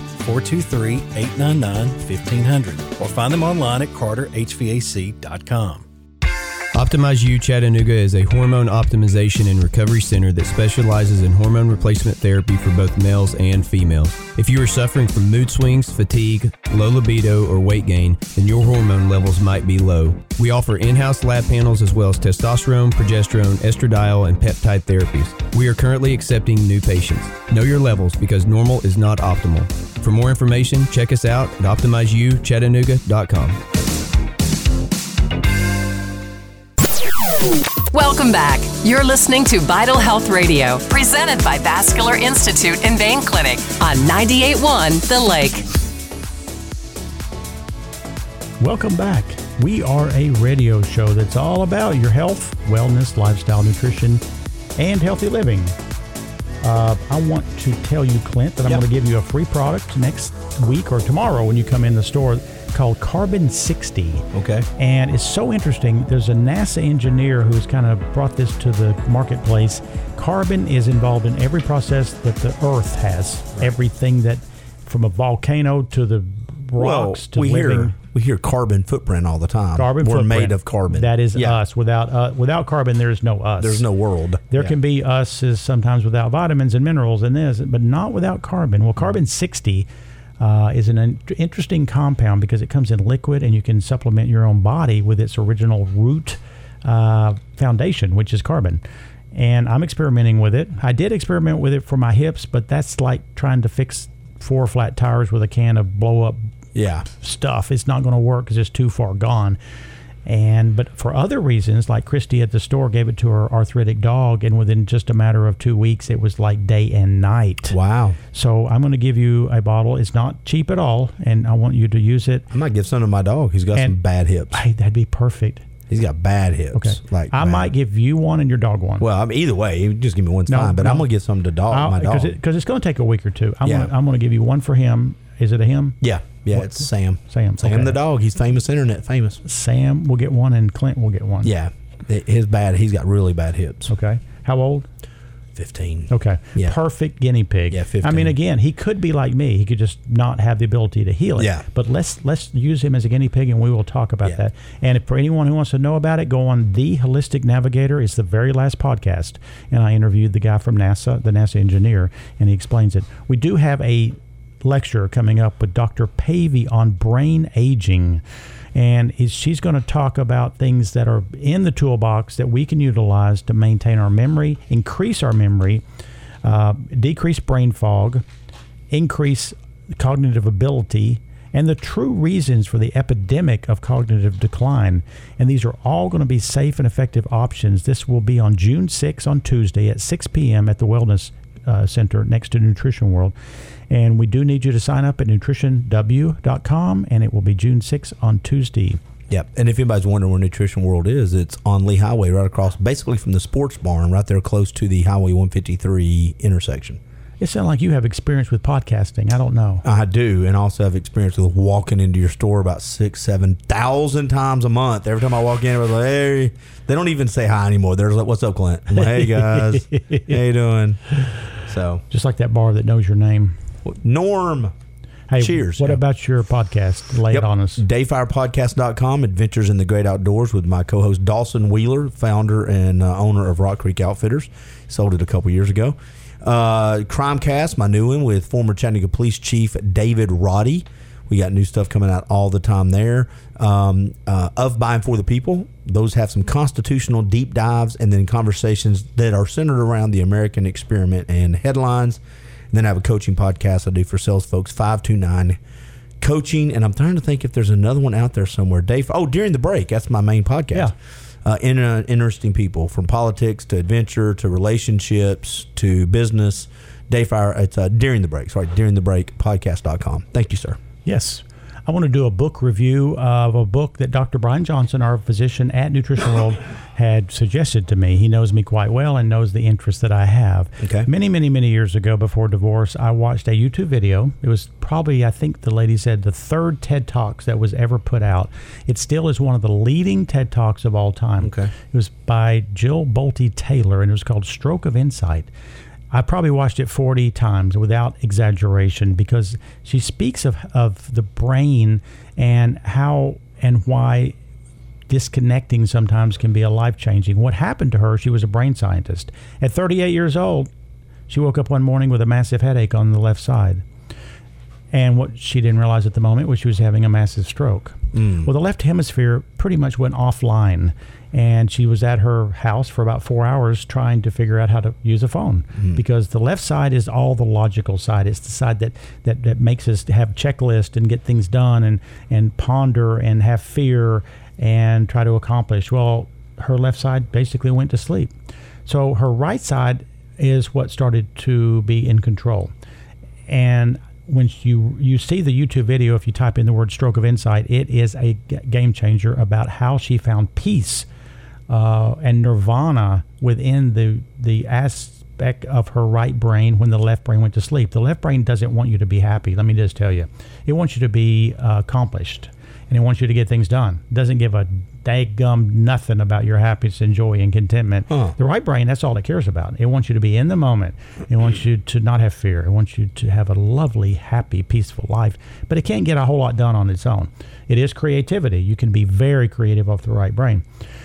423-899-1500, or find them online at carterhvac.com. Optimize You Chattanooga is a hormone optimization and recovery center that specializes in hormone replacement therapy for both males and females. If you are suffering from mood swings, fatigue, low libido, or weight gain, then your hormone levels might be low. We offer in-house lab panels as well as testosterone, progesterone, estradiol, and peptide therapies. We are currently accepting new patients. Know your levels because normal is not optimal. For more information, check us out at OptimizeYouChattanooga.com. Welcome back. You're listening to Vital Health Radio, presented by Vascular Institute and Vein Clinic on 98.1 The Lake. Welcome back. We are a radio show that's all about your health, wellness, lifestyle, nutrition, and healthy living. I want to tell you, Clint, that I'm going to give you a free product next week or tomorrow when you come in the store. called Carbon 60. Okay. And it's so interesting. There's a NASA engineer who's kind of brought this to the marketplace. Carbon is involved in every process that the Earth has. Right. Everything that, from a volcano to the rocks to living. We hear carbon footprint all the time. We're footprint. Made of carbon. That is us. Without carbon, there is no us. There's no world. There can be us is sometimes without vitamins and minerals and this, but not without carbon. Well, Carbon 60 is an interesting compound because it comes in liquid and you can supplement your own body with its original root foundation, which is carbon. And I'm experimenting with it. I did experiment with it for my hips, but that's like trying to fix 4 flat tires with a can of blow up stuff. It's not going to work because it's too far gone. But for other reasons, like Christy at the store gave it to her arthritic dog, and within just a matter of 2 weeks, it was like day and night. Wow. So I'm going to give you a bottle. It's not cheap at all, and I want you to use it. I might give some to my dog. He's got some bad hips. That'd be perfect. He's got bad hips. Okay. I might give you one and your dog one. Well, I mean, either way, you just give me one's fine. But I'm going to give some to my dog. Because it's going to take a week or two. I'm going to give you one for him. Is it a him? Yeah. Yeah, it's Sam. Sam the dog. He's famous, internet famous. Sam will get one and Clint will get one. Yeah. He's got really bad hips. Okay. How old? 15. Okay. Yeah. Perfect guinea pig. Yeah, 15. I mean, again, he could be like me. He could just not have the ability to heal it. Yeah. But let's use him as a guinea pig, and we will talk about that. And for anyone who wants to know about it, go on The Holistic Navigator. It's the very last podcast. And I interviewed the guy from NASA, the NASA engineer, and he explains it. We do have a lecture coming up with Dr. Pavey on brain aging, and she's going to talk about things that are in the toolbox that we can utilize to maintain our memory, increase our memory, decrease brain fog, increase cognitive ability, and the true reasons for the epidemic of cognitive decline. And these are all going to be safe and effective options. This will be on June 6th on Tuesday at 6 p.m. at the Wellness Center next to Nutrition World. And we do need you to sign up at nutritionw.com, and it will be June 6th on Tuesday. Yep. And if anybody's wondering where Nutrition World is, it's on Lee Highway, right across, basically from the sports barn, right there close to the Highway 153 intersection. It sounds like you have experience with podcasting. I don't know. I do, and also have experience with walking into your store about 6,000-7,000 times a month. Every time I walk in, I was like, hey, they don't even say hi anymore. They're like, what's up, Clint? I'm like, hey, guys. How you doing? So just like that bar that knows your name. Norm. Hey, cheers. What about your podcast? Lay it on us. Dayfirepodcast.com, Adventures in the Great Outdoors with my co-host Dawson Wheeler, founder and owner of Rock Creek Outfitters. Sold it a couple years ago. Crimecast, my new one, with former Chattanooga Police Chief David Roddy. We got new stuff coming out all the time there. Of, by, and for the people. Those have some constitutional deep dives and then conversations that are centered around the American experiment and headlines. And then I have a coaching podcast I do for sales folks, 529 Coaching. And I'm trying to think if there's another one out there somewhere. During the Break. That's my main podcast. Yeah. Interesting people, from politics to adventure to relationships to business. Dayfire, it's During the Break. Sorry, During the Break, podcast.com. Thank you, sir. Yes. I want to do a book review of a book that Dr. Brian Johnson, our physician at Nutrition World, had suggested to me. He knows me quite well and knows the interests that I have. Okay. Many, many, many years ago, before divorce, I watched a YouTube video. It was probably, I think the lady said, the third TED Talks that was ever put out. It still is one of the leading TED Talks of all time. Okay. It was by Jill Bolte Taylor, and it was called Stroke of Insight. I probably watched it 40 times without exaggeration, because she speaks of the brain and how and why disconnecting sometimes can be a life-changing. What happened to her, she was a brain scientist. At 38 years old, she woke up one morning with a massive headache on the left side. And what she didn't realize at the moment was she was having a massive stroke. Well, the left hemisphere pretty much went offline, and she was at her house for about 4 hours trying to figure out how to use a phone, because the left side is all the logical side. It's the side that makes us have checklists and get things done and ponder and have fear and try to accomplish. Well, her left side basically went to sleep. So her right side is what started to be in control. And when you see the YouTube video, if you type in the word Stroke of Insight, it is a game changer about how she found peace and nirvana within the aspect of her right brain when the left brain went to sleep. The left brain doesn't want you to be happy. Let me just tell you. It wants you to be accomplished. and it wants you to get things done. It doesn't give a daggum nothing about your happiness and joy and contentment. The right brain, that's all it cares about. It wants you to be in the moment. It wants you to not have fear. It wants you to have a lovely, happy, peaceful life. But it can't get a whole lot done on its own. It is creativity. You can be very creative off the right brain.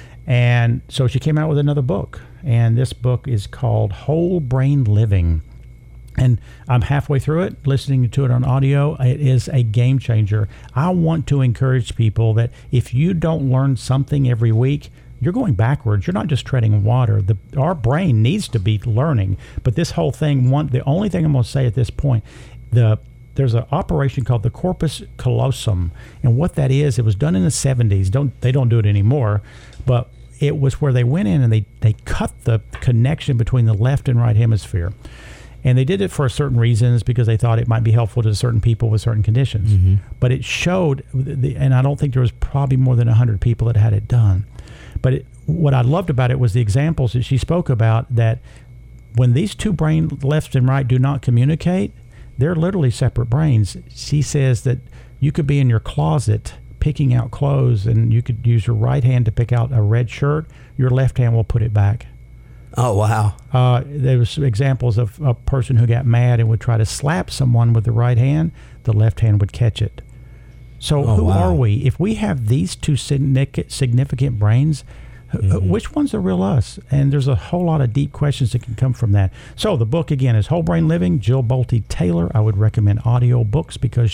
And so she came out with another book. And this book is called Whole Brain Living. And I'm halfway through it, listening to it on audio. It is a game changer. I want to encourage people that if you don't learn something every week, you're going backwards. You're not just treading water. Our brain needs to be learning. But this whole thing, the only thing I'm going to say at this point, there's an operation called the corpus callosum. And what that is, it was done in the 70s. They don't do it anymore. But it was where they went in and they cut the connection between the left and right hemisphere. And they did it for certain reasons because they thought it might be helpful to certain people with certain conditions. But it showed, and I don't think there was probably more than 100 people that had it done. But what I loved about it was the examples that she spoke about, that when these two brains, left and right, do not communicate, they're literally separate brains. She says that you could be in your closet picking out clothes, and you could use your right hand to pick out a red shirt. Your left hand will put it back. Oh, wow. There was examples of a person who got mad and would try to slap someone with the right hand. The left hand would catch it. So who are we? If we have these two significant brains, which one's the real us? And there's a whole lot of deep questions that can come from that. So the book, again, is Whole Brain Living, Jill Bolte Taylor. I would recommend audio books because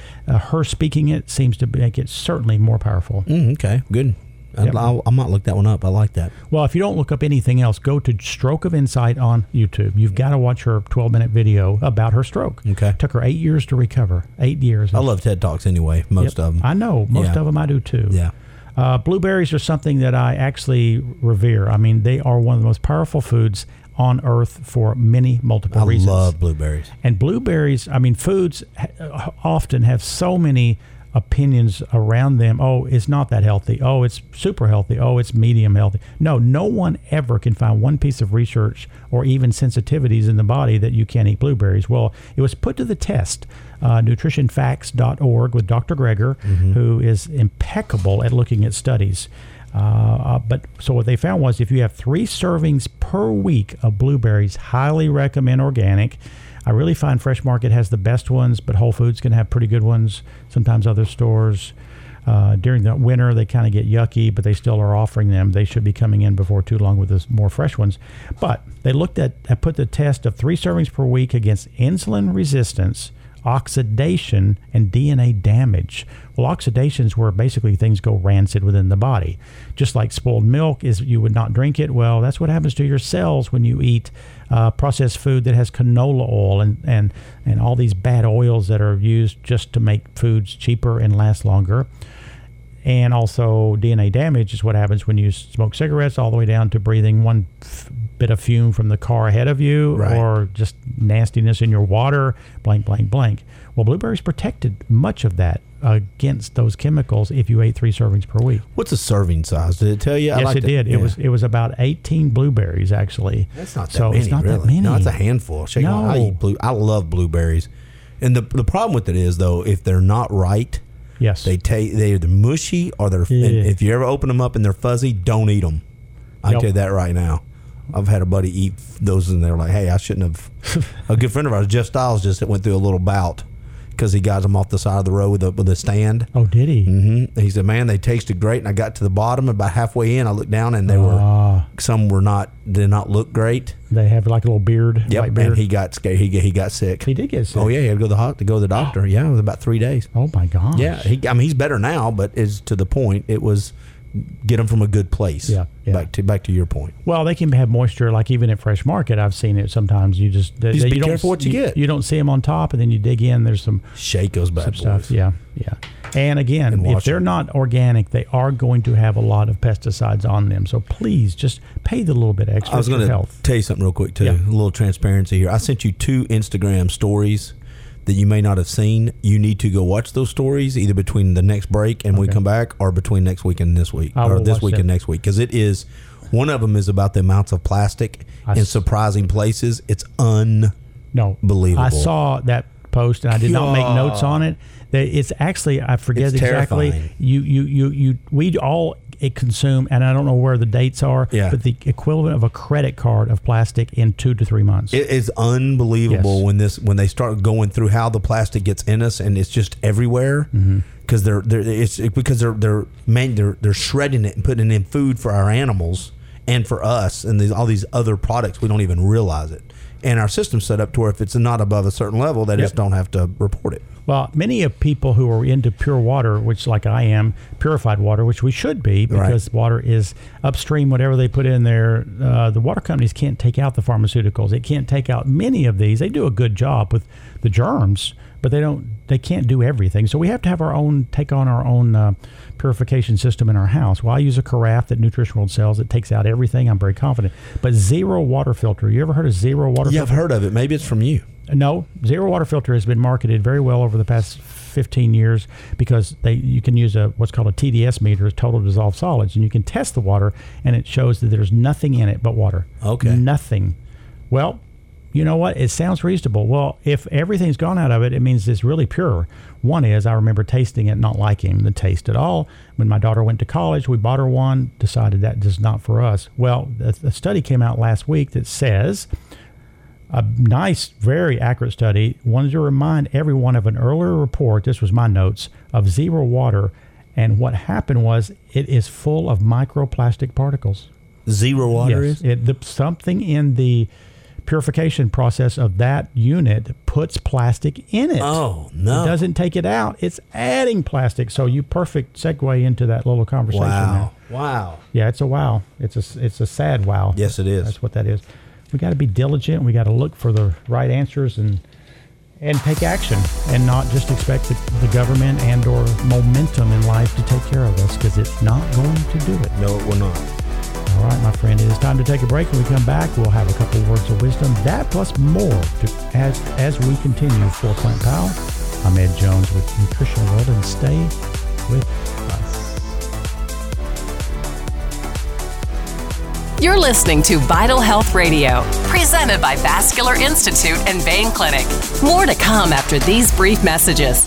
her speaking it seems to make it certainly more powerful. Okay, good. Yep. I might look that one up. I like that. Well, if you don't look up anything else, go to Stroke of Insight on YouTube. You've got to watch her 12-minute video about her stroke. Okay. It took her 8 years to recover. 8 years. I love TED Talks anyway, most of them. I know. Most of them I do too. Yeah. Blueberries are something that I actually revere. I mean, they are one of the most powerful foods on earth for multiple reasons. I love blueberries. And blueberries, I mean, foods often have so many opinions around them. Oh, it's not that healthy. Oh, it's super healthy. Oh, it's medium healthy. No one ever can find one piece of research or even sensitivities in the body that you can't eat blueberries. Well, it was put to the test. Nutritionfacts.org with Dr. Greger, who is impeccable at looking at studies. But so what they found was if you have 3 servings per week of blueberries, highly recommend organic. I really find Fresh Market has the best ones, but Whole Foods can have pretty good ones. Sometimes other stores. During the winter, they kind of get yucky, but they still are offering them. They should be coming in before too long with the more fresh ones. But they put the test of 3 servings per week against insulin resistance, oxidation, and DNA damage. Well, oxidation is where basically things go rancid within the body. Just like spoiled milk is you would not drink it. Well, that's what happens to your cells when you eat processed food that has canola oil and all these bad oils that are used just to make foods cheaper and last longer. And also DNA damage is what happens when you smoke cigarettes all the way down to breathing one bit of fume from the car ahead of you, or just nastiness in your water, blank, blank, blank. Well, blueberries protected much of that against those chemicals if you ate 3 servings per week. What's a serving size? Did it tell you? Yes, it did. Yeah. It was about 18 blueberries, actually. That's not that many, it's not really. That many. No, it's a handful. I love blueberries. And the problem with it is, though, if they're not right, yes, they're either mushy or they're. If you ever open them up and they're fuzzy, don't eat them. I tell you that right now. I've had a buddy eat those and they're like, hey, I shouldn't have. A good friend of ours, Jeff Stiles, just went through a little bout because he got them off the side of the road with a stand. Oh, did he? Mm-hmm. He said, man, they tasted great. And I got to the bottom, about halfway in, I looked down and some did not look great. They have like a little beard. Yep, white beard. And he got scared. He got sick. He did get sick. Oh yeah, he had to go to the doctor. Yeah, it was about 3 days. Oh my gosh. Yeah, he's better now, but is to the point it was get them from a good place. Yeah. Back to your point. Well, they can have moisture, like even at Fresh Market. I've seen it sometimes. You just be careful what you get. You don't see them on top, and then you dig in. There's some shake those bad boys. Stuff. Yeah. And again, if they're not organic, they are going to have a lot of pesticides on them. So please just pay the little bit extra. I was going to tell you something real quick too. Yeah. A little transparency here. I sent you 2 Instagram stories that you may not have seen. You need to go watch those stories either between the next break and we come back, or between next week and this week, or this week and next week, because it is. One of them is about the amounts of plastic in surprising places. It's unbelievable. I saw that Facebook post and I did not make notes on it. It's actually, I forget exactly. We all consume, and I don't know where the dates are, but the equivalent of a credit card of plastic in 2 to 3 months. It is unbelievable when they start going through how the plastic gets in us, and it's just everywhere. Because they're shredding it and putting it in food for our animals and for us, and all these other products, we don't even realize it. And our system's set up to where if it's not above a certain level, they just don't have to report it. Well, many of people who are into pure water, which like I am, purified water, which we should be because water is upstream, whatever they put in there. The water companies can't take out the pharmaceuticals. It can't take out many of these. They do a good job with the germs, but they can't do everything. So we have to have take on our own purification system in our house. Well, I use a carafe that Nutrition World sells. It takes out everything. I'm very confident. But Zero Water Filter. You ever heard of Zero Water Filter? Yeah, I've heard of it. Maybe it's from you. No, Zero Water Filter has been marketed very well over the past 15 years because you can use what's called a TDS meter, total dissolved solids, and you can test the water, and it shows that there's nothing in it but water. Okay. Nothing. Well, you know what? It sounds reasonable. Well, if everything's gone out of it, it means it's really pure. One is, I remember tasting it, not liking the taste at all. When my daughter went to college, we bought her one, decided that is not for us. Well, a study came out last week that says, a nice, very accurate study, wanted to remind everyone of an earlier report, this was my notes, of Zero Water, and what happened was it is full of microplastic particles. Zero Water is? Something in the purification process of that unit puts plastic in it. Oh, no. It doesn't take it out. It's adding plastic. So you perfect segue into that little conversation Wow. there. Wow. Yeah, it's a wow. It's a sad wow. Yes, it is. That's what that is. We got to be diligent. We got to look for the right answers and take action and not just expect the government and or momentum in life to take care of us because it's not going to do it. No, it will not. All right, my friend, it is time to take a break. When we come back, we'll have a couple of words of wisdom. That plus more as we continue for Clint Powell. I'm Ed Jones with Nutrition World, and stay with us. You're listening to Vital Health Radio, presented by Vascular Institute and Vein Clinic. More to come after these brief messages.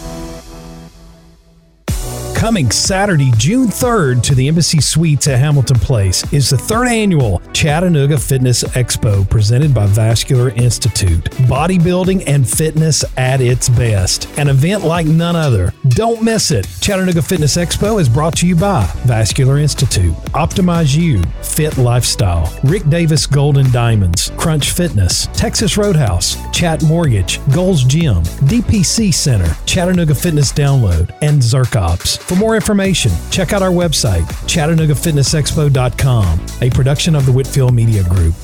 Coming Saturday, June 3rd to the Embassy Suites at Hamilton Place is the 3rd annual Chattanooga Fitness Expo presented by Vascular Institute. Bodybuilding and fitness at its best. An event like none other. Don't miss it. Chattanooga Fitness Expo is brought to you by Vascular Institute, Optimize You, Fit Lifestyle, Rick Davis Golden Diamonds, Crunch Fitness, Texas Roadhouse, Chat Mortgage, Gold's Gym, DPC Center, Chattanooga Fitness Download, and Zerkops. For more information, check out our website, ChattanoogaFitnessExpo.com, a production of the Whitfield Media Group.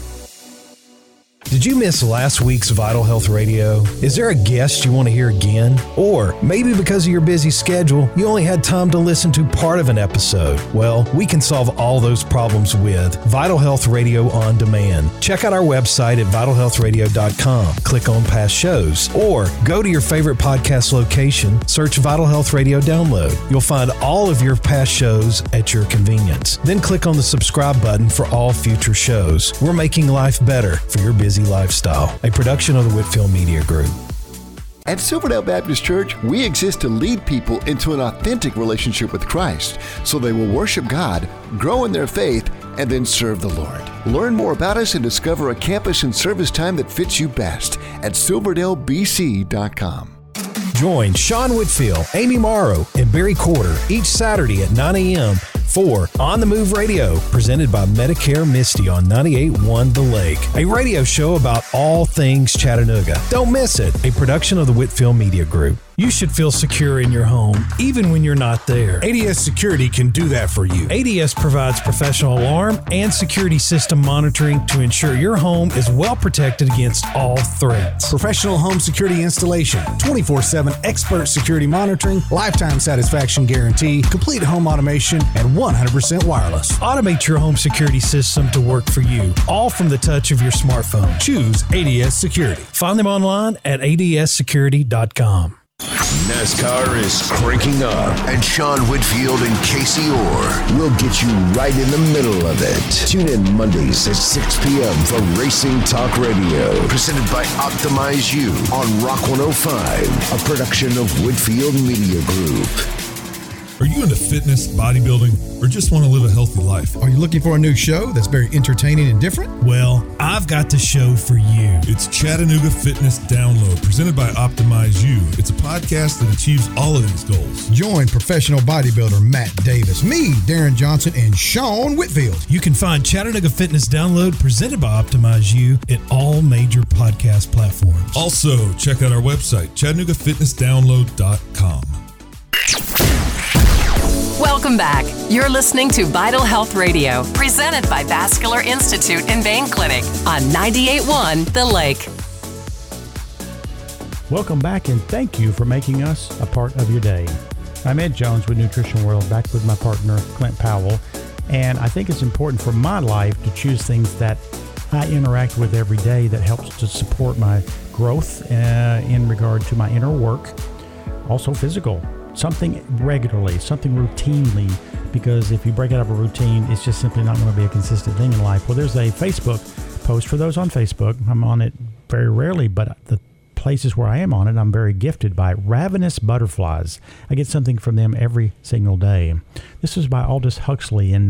Did you miss last week's Vital Health Radio? Is there a guest you want to hear again? Or maybe because of your busy schedule, you only had time to listen to part of an episode. Well, we can solve all those problems with Vital Health Radio On Demand. Check out our website at vitalhealthradio.com. Click on past shows or go to your favorite podcast location, search Vital Health Radio Download. You'll find all of your past shows at your convenience. Then click on the subscribe button for all future shows. We're making life better for your busy lifestyle, a production of the Whitfield Media Group. At Silverdale Baptist Church, we exist to lead people into an authentic relationship with Christ so they will worship God, grow in their faith, and then serve the Lord. Learn more about us and discover a campus and service time that fits you best at silverdalebc.com. Join Sean Whitfield, Amy Morrow, and Barry Corder each Saturday at 9 a.m. for On the Move Radio, presented by Medicare Misty on 98.1 The Lake, a radio show about all things Chattanooga. Don't miss it, a production of the Whitfield Media Group. You should feel secure in your home, even when you're not there. ADS Security can do that for you. ADS provides professional alarm and security system monitoring to ensure your home is well protected against all threats. Professional home security installation, 24/7 expert security monitoring, lifetime satisfaction guarantee, complete home automation, and 100% wireless. Automate your home security system to work for you, all from the touch of your smartphone. Choose ADS Security. Find them online at adssecurity.com. NASCAR is cranking up, and Sean Whitfield and Casey Orr will get you right in the middle of it. Tune in Mondays at 6 p.m. for Racing Talk Radio, presented by Optimize You on Rock 105, a production of Whitfield Media Group. Are you into fitness, bodybuilding, or just want to live a healthy life? Are you looking for a new show that's very entertaining and different? Well, I've got the show for you. It's Chattanooga Fitness Download, presented by Optimize You. It's a podcast that achieves all of these goals. Join professional bodybuilder Matt Davis, me, Darren Johnson, and Sean Whitfield. You can find Chattanooga Fitness Download, presented by Optimize You, at all major podcast platforms. Also, check out our website, ChattanoogaFitnessDownload.com. Welcome back. You're listening to Vital Health Radio, presented by Vascular Institute and Vein Clinic on 98.1 The Lake. Welcome back, and thank you for making us a part of your day. I'm Ed Jones with Nutrition World, back with my partner, Clint Powell, and I think it's important for my life to choose things that I interact with every day that helps to support my growth in regard to my inner work, also physical. Something regularly, something routinely, because if you break out of a routine, it's just simply not going to be a consistent thing in life. Well, there's a Facebook post for those on Facebook. I'm on it very rarely, but the places where I am on it, I'm very gifted by Ravenous Butterflies. I get something from them every single day. This was by Aldous Huxley in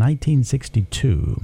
1962.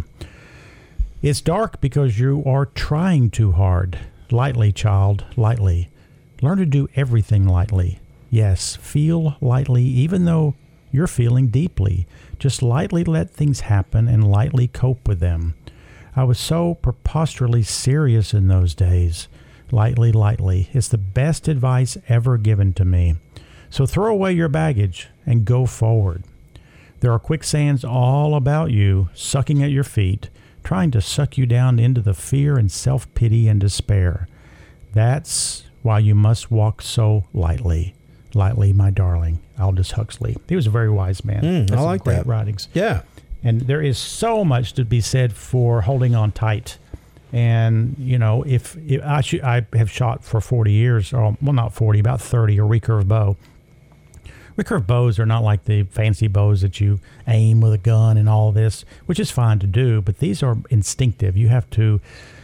It's dark because you are trying too hard. Lightly, child, lightly. Learn to do everything lightly. Yes, feel lightly, even though you're feeling deeply. Just lightly let things happen and lightly cope with them. I was so preposterously serious in those days. Lightly, lightly. It's the best advice ever given to me. So throw away your baggage and go forward. There are quicksands all about you, sucking at your feet, trying to suck you down into the fear and self-pity and despair. That's why you must walk so lightly. Lightly, my darling, Aldous Huxley. He was a very wise man. I like great that. Writings. Yeah. And there is so much to be said for holding on tight. And, you know, if I have shot for 40 years, or, well, not 40, about 30, a recurve bow. Recurve bows are not like the fancy bows that you aim with a gun and all this, which is fine to do, but these are instinctive. You have to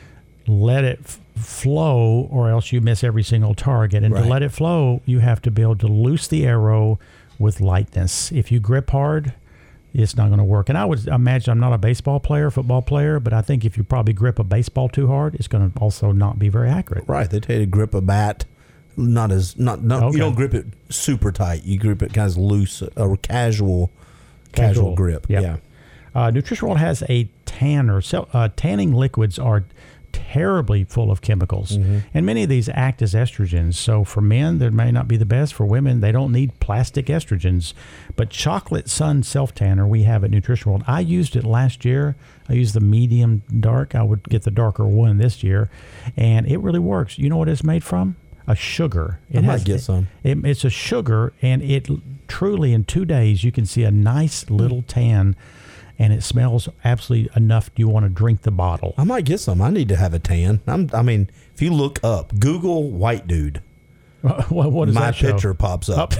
let it flow, or else you miss every single target. And to let it flow, you have to be able to loose the arrow with lightness. If you grip hard, it's not going to work. And I would imagine, I'm not a baseball player, football player, but I think if you probably grip a baseball too hard, it's going to also not be very accurate. Right. They tell you to grip a bat, you don't grip it super tight. You grip it kind of loose, or casual grip. Yep. Yeah. Nutrition World has a tanner. Tanning liquids are terribly full of chemicals, and many of these act as estrogens. So for men, they may not be the best. For women, they don't need plastic estrogens. But Chocolate Sun Self Tanner we have at Nutrition World. I used it last year. I used the medium dark. I would get the darker one this year, and it really works. You know what it's made from? A sugar. I might get some. It's a sugar, and it truly, in 2 days, you can see a nice little tan. And it smells absolutely enough. You want to drink the bottle. I might get some. I need to have a tan. I mean, if you look up, Google white dude. What is my that show? picture pops up.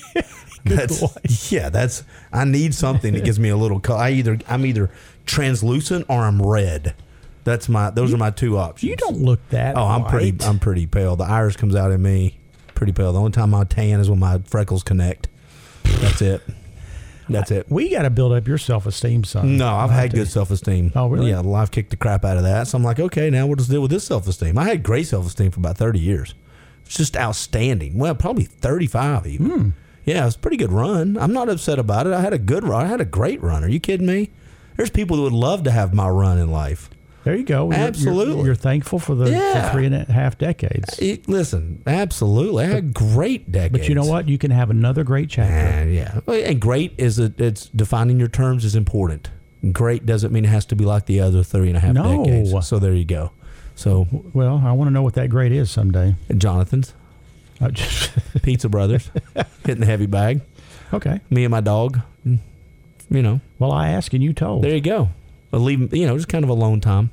I need something that gives me a little color. I'm either translucent or I'm red. Those are my two options. You don't look that. Oh, white. I'm pretty pale. The iris comes out in me pretty pale. The only time I tan is when my freckles connect. That's it. That's it. We got to build up your self-esteem, son. No, I've had good self-esteem. Oh, really? Yeah, life kicked the crap out of that. So I'm like, okay, now we'll just deal with this self-esteem. I had great self-esteem for about 30 years. It's just outstanding. Well, probably 35 even. Yeah, it was a pretty good run. I'm not upset about it. I had a good run. I had a great run. Are you kidding me? There's people that would love to have my run in life. There you go. Absolutely. You're thankful for the 3.5 decades. Listen, absolutely. I had great decades. But you know what? You can have another great chapter. Yeah. And great it's defining your terms is important. Great doesn't mean it has to be like the other 3.5 decades. So there you go. So, well, I want to know what that grade is someday. Jonathan's. Pizza Brothers. Hitting the heavy bag. Okay. Me and my dog. You know. Well, I asked and you told. There you go. Leave, just kind of alone time.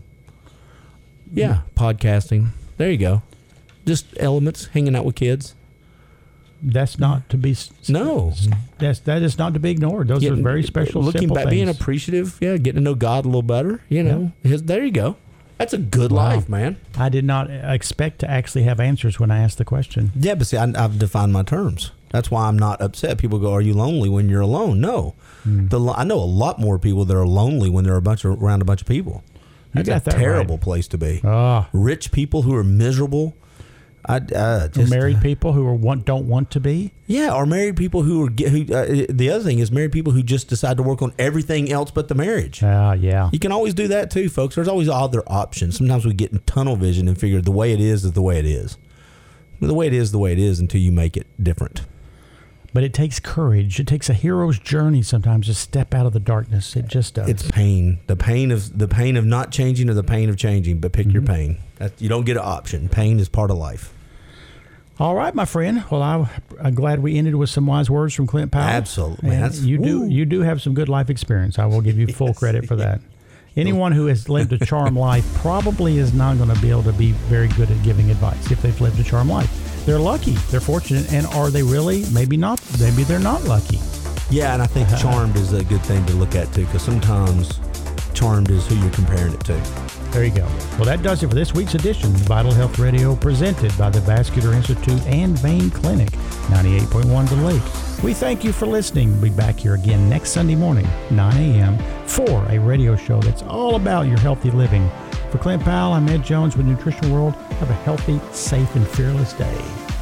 Yeah, podcasting. There you go. Just elements, hanging out with kids. that's not to be that is not to be ignored. Those are very special, looking simple back, things. being appreciative, getting to know God a little better. There you go. That's a good life, man. I did not expect to actually have answers when I asked the question. Yeah, but see, I've defined my terms. That's why I'm not upset. People go, "Are you lonely when you're alone?" No, I know a lot more people that are lonely when they're around a bunch of people. That's a terrible place to be. Rich people who are miserable. Married people who don't want to be. Yeah, or married people who the other thing is married people who just decide to work on everything else but the marriage. Yeah. You can always do that too, folks. There's always other options. Sometimes we get in tunnel vision and figure the way it is the way it is. The way it is the way it is until you make it different. But it takes courage. It takes a hero's journey sometimes to step out of the darkness. It just does. It's pain. The pain of not changing or the pain of changing. But pick your pain. You don't get an option. Pain is part of life. All right, my friend. Well, I'm glad we ended with some wise words from Clint Powell. Absolutely. You do have some good life experience. I will give you full credit for that. Anyone who has lived a charmed life probably is not going to be able to be very good at giving advice if they've lived a charmed life. They're lucky. They're fortunate. And are they really? Maybe not. Maybe they're not lucky. Yeah, and I think charmed is a good thing to look at, too, because sometimes charmed is who you're comparing it to. There you go. Well, that does it for this week's edition of Vital Health Radio, presented by the Vascular Institute and Vein Clinic, 98.1 The Lake. We thank you for listening. We'll be back here again next Sunday morning, 9 a.m., for a radio show that's all about your healthy living. For Clint Powell, I'm Ed Jones with Nutrition World. Have a healthy, safe, and fearless day.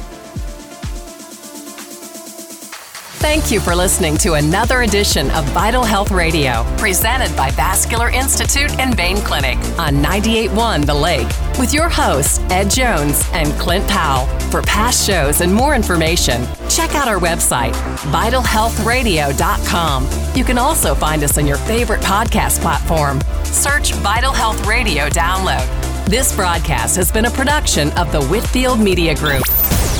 Thank you for listening to another edition of Vital Health Radio, presented by Vascular Institute and Vein Clinic on 98.1 The Lake, with your hosts, Ed Jones and Clint Powell. For past shows and more information, check out our website, vitalhealthradio.com. You can also find us on your favorite podcast platform. Search Vital Health Radio Download. This broadcast has been a production of the Whitfield Media Group.